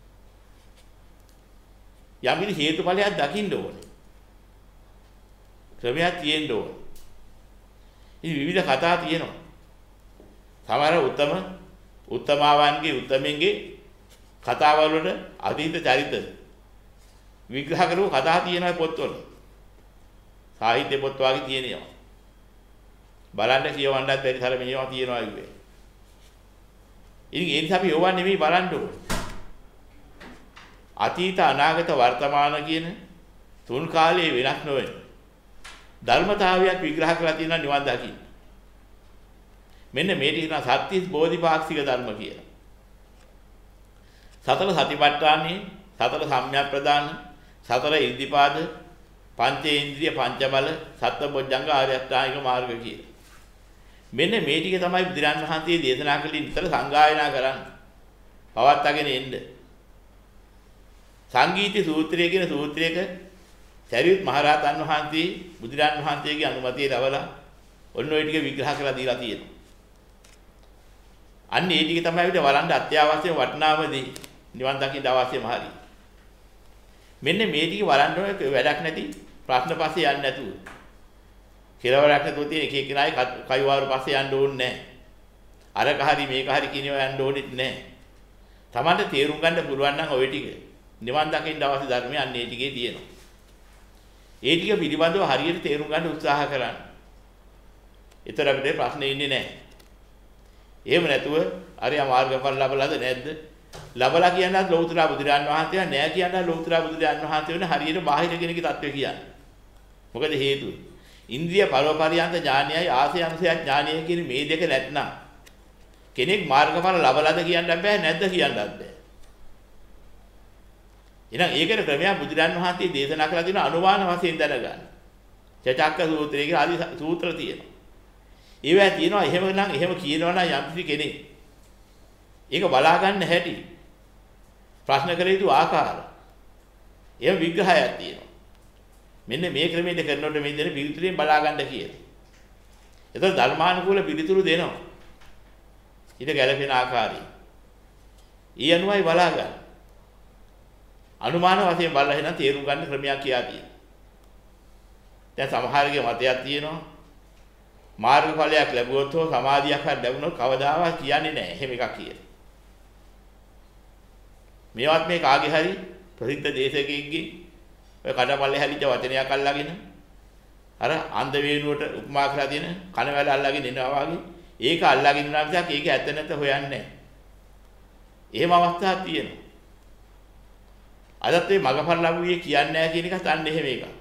යම් කිසි හේතුඵලයක් දකින්න ඕනේ. ක්‍රමයක් තියෙන්න ඕනේ. ඉතින් විවිධ කතා තියෙනවා. සමහර උත්තම උත්තමාවන්ගේ උත්තමින්ගේ කතාවල් වල අතීත චරිත විග්‍රහ කරපු කතා තියෙනවා පොත්වල. සාහිත්‍ය පොත් වගේ තියෙනවා. බලන්න කියවන්නත් බැරි තරම මේවා තියෙනවා ඉන්නේ. ඉතින් ඒ නිසා අපි යෝවා නෙමෙයි බලන්න ඕනේ. අතීත අනාගත වර්තමාන කියන තුන් කාලයේ වෙනස් නොවන ධර්මතාවයක් විග්‍රහ කරලා තියෙනවා නිවන් දකින්න. මෙන්න මේ ටික තමයි සත්‍තිස් බෝධිපාක්ෂික ධර්ම කියලා. සතර සතිපට්ඨානෙ, සතර සම්‍යක් ප්‍රදාන, සතර ඉද්ධිපාද, පංචේන්ද්‍රිය පංචබල, සත්බොජ්ජංග ආර්ය අෂ්ටාංගික මාර්ග කියලා. මෙන්න මේ ටික තමයි බුදුරන් වහන්සේ දේශනා කළේ නිතර සංගායනා කරන්නේ. පවත්වාගෙන එන්න. සංගීති සූත්‍රය කියන සූත්‍රයක සරියුත් මහරහතන් වහන්සේ බුදුරන් වහන්සේගේ අනුමැතිය ලැබලා ඔන්න ඔය ටික විග්‍රහ කරලා දීලා තියෙනවා. අන්න ඒ ටික තමයි අපිට බලන්න අත්‍යවශ්‍ය වටිනාමදී නිවන් දකින්න අවශ්‍යම හරිය. මෙන්න මේ ටික බලන්න ඕනේ වැඩක් නැති ප්‍රශ්න පස්සේ යන්නේ නැතුව. කෙලවරක් නැතුව තියෙන එක එක්කෙනායි කයිවාරු පස්සේ යන්න ඕනේ නැහැ. අරක හරි මේක හරි කියනවා යන්න ඕනෙත් නැහැ. Tamante තේරුම් ගන්න පුළුවන් නම් ඔය ටික නිවන් දකින්න අවශ්‍ය ධර්මය අන්න ඒ ටිකේ තියෙනවා. ඒ ටික පිළිබඳව හරියට තේරුම් ගන්න උත්සාහ කරන්න. ඒතර අපිට ප්‍රශ්නේ ඉන්නේ නැහැ. එහෙම නැතුව අරියා මාර්ගඵල ලැබලාද නැද්ද? ලැබලා කියනත් ලෞතර බුදුරජාන් වහන්සේ නෑ කියනත් ලෞතර බුදුරජාන් වහන්සේ වෙන හරියට බාහිර කෙනෙකුගේ தත්ත්වය කියන්නේ. මොකද හේතුව? ඉන්ද්‍රිය පරෝපරියන්ත ඥානයයි ආසය අනුසය ඥානයයි කියන මේ දෙක නැත්නම් කෙනෙක් මාර්ගඵල ලැබලාද කියන්න බෑ නැද්ද කියන්නත් බෑ. එහෙනම් ඒකට ක්‍රමයක් බුදුරජාන් වහන්සේ දේශනා කළා තියෙන අනුමාන වශයෙන් දැනගන්න. චචක්ක සූත්‍රය කියලා ආදි සූත්‍ර තියෙනවා. ඒවා තියෙනවා එහෙම නම් එහෙම කියනවා නම් යම්කිසි කෙනෙක් ඒක බලා ගන්න හැටි ප්‍රශ්න කළ යුතු ආකාර එහෙම විග්‍රහයක් තියෙනවා. මෙන්න මේ ක්‍රමයට කරනකොට මේ දෙන පිළිතුරෙන් බලා ගන්න කියලා. ඒතකොට ධර්මානුකූල පිළිතුරු දෙනවා. ඊට ගැළපෙන ආකාරය. ඊ අනුවයි බලා ගන්න. අනුමාන වශයෙන් බලලා එහෙනම් තේරුම් ගන්න ක්‍රමයක් කියා තියෙනවා. දැන් සමහරගේ මතයක් තියෙනවා මාර්ගඵලයක් ලැබුවොත් හෝ සමාධියක් හරි ලැබුණොත් කවදාවත් කියන්නේ නැහැ. එහෙම එකක් කියලා. මේවත් මේ කාගේ හරි ප්‍රසිද්ධ දේශකයෙක්ගේ ඔය කඩපල්ලේ හැලිච්ච වචනයක් අල්ලගෙන අර අන්ධ වේණුවට උපමා කරලා තියෙන කනවැල අල්ලගෙන එනවා වගේ ඒක අල්ලගෙන ඉන්නවා මිසක් ඒක ඇත්ත නැත්ත හොයන්නේ නැහැ. එහෙම අවස්ථාවක් තියෙනවා. අදත් මේ මගපර ලැබුවේ කියන්නේ නැහැ කියන එකත් අන්න එහෙම එකක්.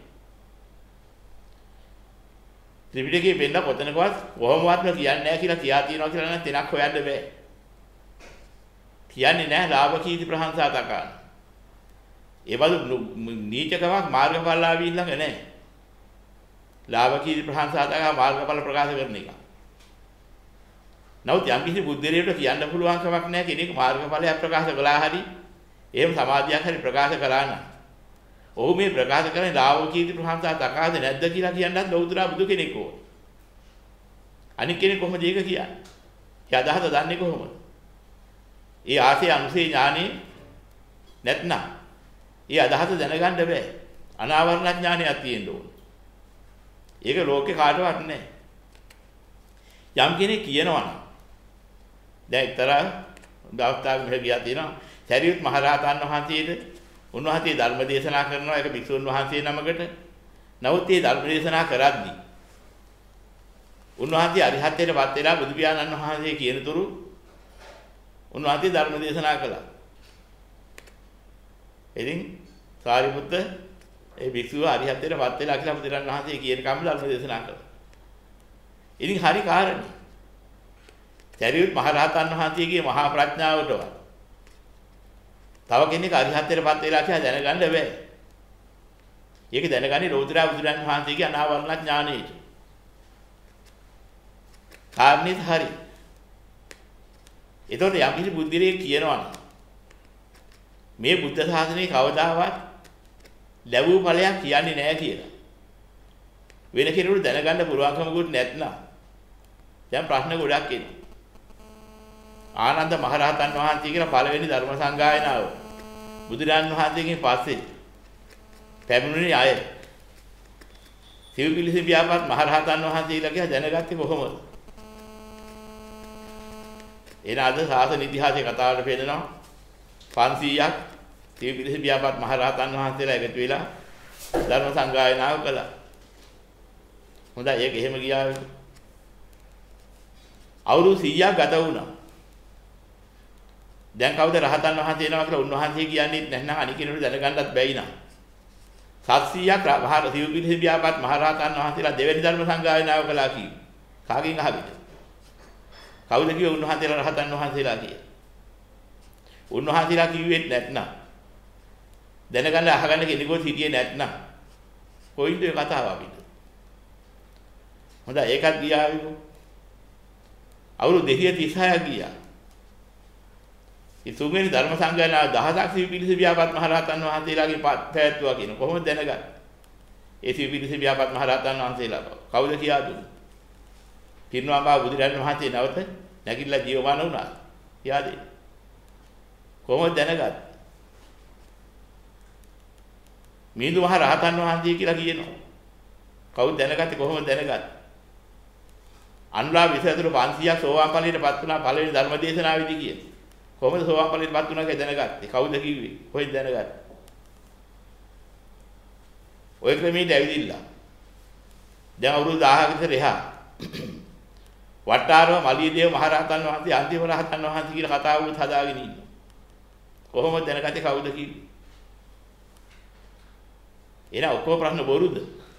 ත්‍රිපිටකයේ වෙන්න කොතනකවත් කොහොමවත්ම කියන්නේ නැහැ කියලා කියා තියනවා කියලා නම් තැනක් හොයන්න බෑ. කියන්නේ නැහැ ලාභ කීර්ති ප්‍රශංසා තකාන. ඒ බඳු නීචකමක් මාර්ගඵලලාභී ළඟ නැහැ. ලාභ කීර්ති ප්‍රශංසා තකා මාර්ගඵල ප්‍රකාශ කරන එක. නමුත් යම් කිසි බුද්ධිරේට කියන්න පුළුවන් කමක් නැහැ කෙනෙක් මාර්ගඵලයක් ප්‍රකාශ කළා හරි එහෙම සමාධියක් හරි ප්‍රකාශ කළා නම් ඔහු මේ ප්‍රකාශ කරන්නේ ලාභ කීර්ති ප්‍රශංසා තකාද නැද්ද කියලා කියන්නත් ලෞතර බුදු කෙනෙක් ඕන. අනික කෙනෙක් කොහොමද ඒක කියන්නේ? ඒ අදහස දන්නේ කොහොමද? ඒ ආසේ අනුසේ ඥානෙ නැත්නම් ඒ අදහස දැනගන්න බෑ. අනාවරණ ඥානයක් තියෙන්න ඕන. ඒක ලෝකේ කාටවත් නැහැ. යම් කෙනෙක් කියනවා නම් දැන් එක්තරා දවස්තාවක මෙහෙ ගියා තියෙනවා සරියුත් මහරහතන් වහන්සේට උන්වහන්සේ ධර්ම දේශනා කරනවා ඒක භික්ෂුන් වහන්සේ නමකට. නමුත් මේ ධර්ම දේශනා කරද්දී උන්වහන්සේ අරිහත්ත්වයටපත් වෙලා බුදු පියාණන් වහන්සේ කියන තුරු උන්වහන්සේ ධර්ම දේශනා කළා. ඉතින් සාරිපුත්ත ඒ භික්ෂුව අරිහත්ත්වයටපත් වෙලා කියලා බුදුරන් වහන්සේ කියන කම ධර්ම දේශනා කළා. ඉතින් හරි කාරණේ. සරියුත් මහ රහතන් වහන්සේගේ මහා ප්‍රඥාවටවත් තව කෙනෙක් අරිහත්ත්වයටපත් වෙලා කියලා දැනගන්න බෑ. ඒක දැනගන්නේ රෝධිරා බුදුරන් වහන්සේගේ අනාවරණ ඥානෙයි. කාරණේත් හරි. ඒතකොට යම් කිසි බුද්ධිරේ කියනවනේ මේ බුද්ධ ශාසනයේ කවදාවත් ලැබූ ඵලයක් කියන්නේ නැහැ කියලා. වෙන කෙනෙකුට දැනගන්න පුළුවන්කමකුත් නැත්නම් දැන් ප්‍රශ්න ගොඩක් එනවා. ආනන්ද මහරහතන් වහන්සේ කියලා පළවෙනි ධර්ම සංගායනාව බුදුරන් වහන්සේගෙන් පස්සේ පැමිණුණේ අය සිව්පිලිසි ව්‍යාපත් මහරහතන් වහන්සේලා කියලා දැනගත්තේ කොහොමද? එන අද සාසන ඉතිහාසයේ කතාවට පෙන්නනවා පන්සීයක් සිව්පිලිසි ව්‍යාපත් මහරහතන් වහන්සේලා එකතු වෙලා ධර්ම සංගායනාව කළා. හොඳයි ඒක එහෙම ගියා. අවුරුදු සීයක් ගත වුණා. දැන් කවුද රහතන් වහන්සේ වෙනවා කියලා උන්වහන්සේ කියන්නේ නැත්නම් අනික කෙනෙකුට දැනගන්නත් බැයි නා. සත්සීයක් මහා සිව්පිලිසි ව්‍යාපත් මහරහතන් වහන්සේලා දෙවෙනි ධර්ම සංගායනාව කළා කිව්වා. කාගෙන් අහවිද? කවුද කිව්වේ උන්වහන්සේලා රහතන් වහන්සේලා කියලා? උන්වහන්සේලා කිව්වෙත් නැත්නම් දැනගන්න අහගන්න කෙනෙකුත් හිටියේ නැත්නම් කොයින්ද ඒ කතාව අපිට? හොඳයි ඒකත් ගියාවිකෝ. අවුරුදු දෙසිය තිස් හයක් ගියා. ඒ තුන්වෙනි ධර්ම සංගායනාව දහසක් සිව්පිලිසි ව්‍යාපත් මහරහතන් වහන්සේලාගේ පැවැත්වුවා කියන කොහොමද දැනගන්නේ? ඒ සිව්පිලිසි ව්‍යාපත් මහරහතන් වහන්සේලා කවුද කියා දුන්නේ? පිරිනවම් බුදුරජාණන් වහන්සේ නැවත නැගිටලා ජීවමාන වුණා. කියා දෙන්න. කොහොමද දැනගත්තේ? මිහිඳු මහ රහතන් වහන්සේ කියලා කියනවා. කවුද දැනගත්තේ? කොහොමද දැනගත්තේ? අනුලා විසතුරු පන්සීයක් සෝවාන් ඵලයටපත් වුණා පළවෙනි ධර්ම දේශනාවේදී කියන. කොහොමද සෝවාන් ඵලයටපත් වුණා කියලා දැනගත්තේ? කවුද කිව්වේ? කොහෙන්ද දැනගත්තේ? ඔය ක්‍රමයට ඇවිදිලා. දැන් අවුරුදු දහහක විතර එහා වට්ටාරව මලියදේව මහ රහතන් වහන්සේ අන්තිම රහතන් වහන්සේ කියලා කතාවකුත් හදාගෙන ඉන්නවා. කොහොමද දැනගත්තේ? කවුද කිව්වේ? එන ඔක්කොම ප්‍රශ්න බොරුද?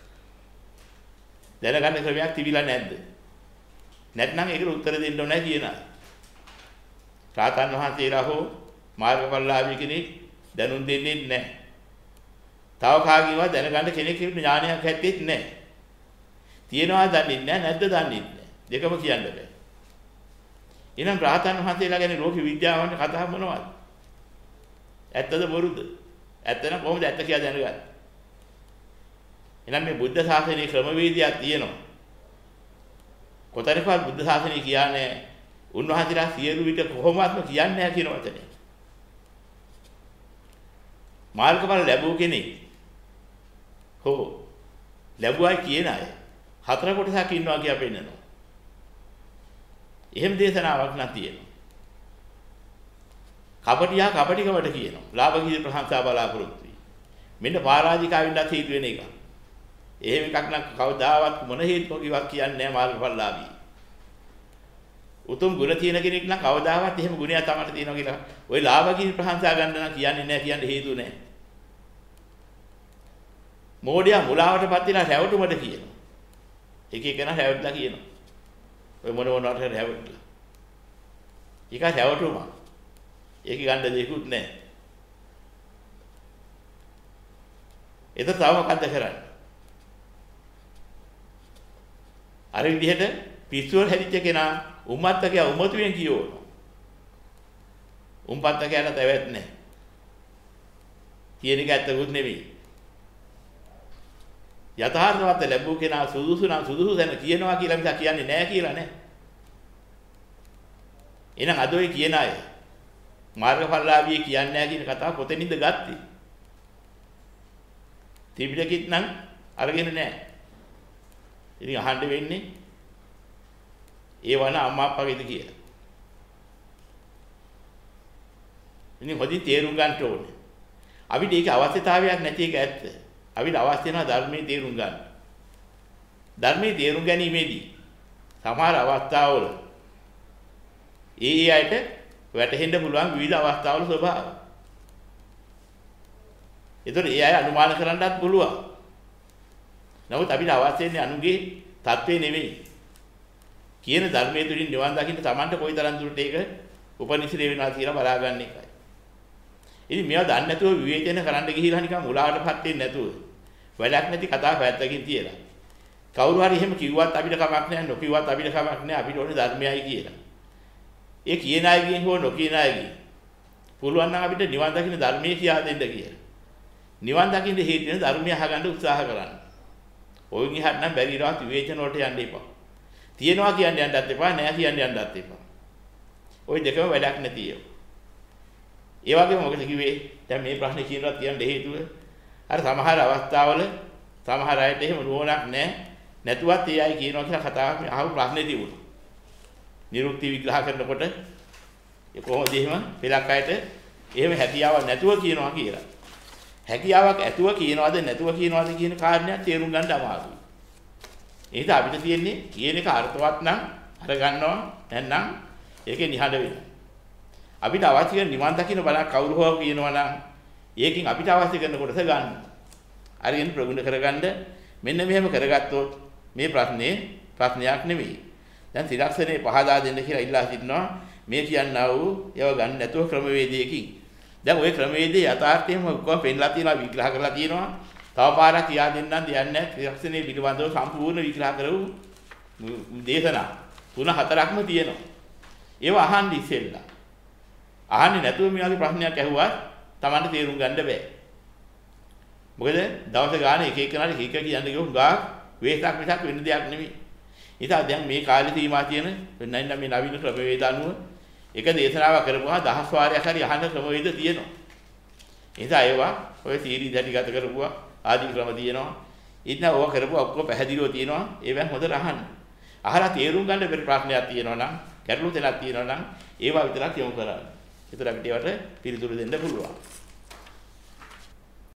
දැනගන්න ක්‍රමයක් තිබිලා නැද්ද? නැත්නම් ඒකට උත්තර දෙන්න ඕනේ කියනවා. රාතන් වහන්සේලා හෝ මාර්ගඵලලාභී කෙනෙක් දැනුම් දෙන්නේ නැහැ. තව කාගේවත් දැනගන්න කෙනෙක් ඥානයක් ඇත්තෙත් නැහැ. තියනවා දන්නේ නැහැ නැද්ද දන්නේ නැහැ. දෙකම කියන්න බෑ. එහෙනම් රාතන් වහන්සේලා ගැන ලෝක විද්‍යාවන්ට කතා මොනවද? ඇත්තද බොරුද? ඇත්ත නම් කොහොමද ඇත්ත කියලා දැනගන්නේ? එහෙනම් මේ බුද්ධ ශාසනයේ ක්‍රමවේදයක් තියෙනවා. කොතරම්වත් බුද්ධ ශාසනය කියන්නේ උන්වහන්සේලා සියලු විට කොහොමත්ම කියන්නේ නැහැ කියන වචනේ. මාර්ගඵල ලැබුව කෙනෙක් හෝ ලැබුවයි කියන අය හතර කොටසක් ඉන්නවා කියලා පෙන්නනවා. එහෙම දේශනාවක් නැතිනවා. කපටියා කපටිකමට කියනවා. ලාභ කීර්ති ප්‍රශංසා බලාපොරොත්තු වෙයි. මෙන්න පරාජිකාවෙන්වත් හේතු වෙන එක. එහෙම එකක් නම් කවදාවත් මොන හේතුවකින්වත් කියන්නේ නැහැ මාර්ගඵලලාභී. උතුම් ගුණ තියෙන කෙනෙක් නම් කවදාවත් එහෙම ගුණයක් තමයි තියෙනවා කියලා ওই ලාභ කීර්ති ප්‍රශංසා ගන්න නම් කියන්නේ නැහැ කියන්න හේතු නැහැ. මෝඩයා මුලාවටපත් වෙලා රැවටුමට කියනවා. එක එක නා රැවටලා කියනවා. ඔය මොන මොනවට රැවටලා. ඒක රැවටුම. ඒක ගන්න දෙයක්වත් නැහැ. ඒක තව මොකද්ද කරන්නේ? අර විදිහට පිස්සුවල් හැදිච්ච කෙනා උම්මත්තකයා උමතුවෙන් කියවනවා. උම්පත්තකයාට තැවැත් නැහැ. කියන එක ඇත්තකුත් නෙවෙයි. යථාර්ථවත් ලැබුව කෙනා සුදුසු නම් සුදුසු දැන කියනවා කියලා මිස කියන්නේ නැහැ කියලා නෑ. එහෙනම් අද ඔය කියන අය මාර්ගඵලලාභී කියන්නේ නැහැ කියන කතාව කොතනින්ද ගත්තේ? ත්‍රිපිටකෙත් නම් අරගෙන නැහැ. ඉතින් අහන්න වෙන්නේ ඒ වන අම්මා අප්පාගේද කියලා. ඉතින් හොදි තේරුම් ගන්න ඕනේ. අපිට ඒක අවශ්‍යතාවයක් නැති එක ඇත්ත. අපිට අවශ්‍ය වෙනවා ධර්මයේ තේරුම් ගන්න. ධර්මයේ තේරුම් ගැනීමේදී සමහර අවස්ථාවල ඒ ඒ අයට වැටහෙන්න පුළුවන් විවිධ අවස්ථාවල ස්වභාවය. ඒතර ඒ අය අනුමාන කරන්නත් පුළුවන්. නමුත් අපිට අවශ්‍ය වෙන්නේ අනුගේ தත්වේ නෙවෙයි. කියන ධර්මයේ තුලින් නිවන් දකින්න Tamanට කොයිතරම් දුරට ඒක උපනිශ්‍රේ වෙනවා කියලා බලාගන්න එකයි. ඉතින් මේවා දන්නේ නැතුව විවේචන කරන්න ගිහිලා නිකන් මුලාවටපත් වෙන්නේ නැතුව වැඩක් නැති කතා පැත්තකින් තියලා. කවුරු හරි එහෙම කිව්වත් අපිට කමක් නැහැ, නොකිව්වත් අපිට කමක් නැහැ, අපිට ඕනේ ධර්මයයි කියලා. ඒ කියන අයගෙන් හෝ නොකියන අයගෙන් පුළුවන් නම් අපිට නිවන් දකින්න ධර්මයේ කියා දෙන්න කියලා. නිවන් දකින්න හේතු වෙන ධර්මය අහගන්න උත්සාහ කරන්න. ඔයින් එහාට නම් බැරි ඉරවත් විවේචන වලට යන්න එපා. තියනවා කියන්නේ යන්නත් එපා, නැහැ කියන්නේ යන්නත් එපා. ওই දෙකම වැඩක් නැති ඒවා. ඒ වගේම මොකද කිව්වේ? දැන් මේ ප්‍රශ්නේ කියනවත් කියන්න හේතුව අර සමහර අවස්ථාවල සමහර අයට එහෙම නුවණක් නැහැ. නැතුවත් ඒ අය කියනවා කියලා කතාවක් අහපු ප්‍රශ්නේ තිබුණා. නිරුක්ති විග්‍රහ කරනකොට ඒ කොහොමද එහෙම පෙලක් අයට එහෙම හැකියාවක් නැතුව කියනවා කියලා. හැකියාවක් ඇතුව කියනවද නැතුව කියනවද කියන කාරණයක් තේරුම් ගන්න අමාරුයි. ඒක අපිට තියෙන්නේ කියන එක අර්ථවත් නම් අර ගන්නවා නැත්නම් ඒකේ නිහඬ වෙනවා. අපිට අවශ්‍ය කරන නිවන් දකින්න බලක් කවුරු හෝ කියනවා නම් ඒකෙන් අපිට අවශ්‍ය කරන කොටස ගන්න. අරගෙන ප්‍රගුණ කරගන්න මෙන්න මෙහෙම කරගත්තොත් මේ ප්‍රශ්නේ ප්‍රශ්නයක් නෙවෙයි. දැන් ත්‍රිලක්ෂණේ පහදා දෙන්න කියලා ඉල්ලා සිටිනවා. මේ කියන්නා වූ ඒව ගන්න නැතුව ක්‍රමවේදයකින්. දැන් ওই ක්‍රමවේදයේ යථාර්ථයම ඔක්කොම පෙන්ලා තියෙනවා, විග්‍රහ කරලා තියෙනවා. තව පාරක් කියා දෙන්නම් දෙන්නේ නැහැ. ත්‍රිලක්ෂණේ පිළිබඳව සම්පූර්ණ විග්‍රහ කරපු දේශනා තුන හතරක්ම තියෙනවා. ඒව අහන්න ඉස්සෙල්ලා. අහන්නේ නැතුව මේ වගේ ප්‍රශ්නයක් ඇහුවා Tamanට තේරුම් ගන්න බෑ. මොකද දවස් ගානේ එක එක කෙනාට එක එක කියන්න ගියොත් ගා වේසක් මිසක් වෙන දෙයක් නෙමෙයි. ඉතින් දැන් මේ කාලේ තීමා තියෙන නැත්නම් මේ නවීන ක්‍රමවේද අනුව එක දේශනාවක් කරපුවා දහස් වාරයක් හරි අහන්න ක්‍රමවේද තියෙනවා. ඉතින් ඒවා ඔය සීරි දැටිගත කරපුවා ආදී ක්‍රම තියෙනවා. ඉතින් ඕවා කරපුවා ඔක්කොම පැහැදිලිව තියෙනවා. ඒවෙන් හොඳට අහන්න. අහලා තේරුම් ගන්න බැරි ප්‍රශ්නයක් තියෙනවා නම්, ගැටලු දෙයක් තියෙනවා නම් ඒවා විතරක් යොමු කරන්න. ඒතර අපිට ඒවට පිළිතුරු දෙන්න පුළුවන්.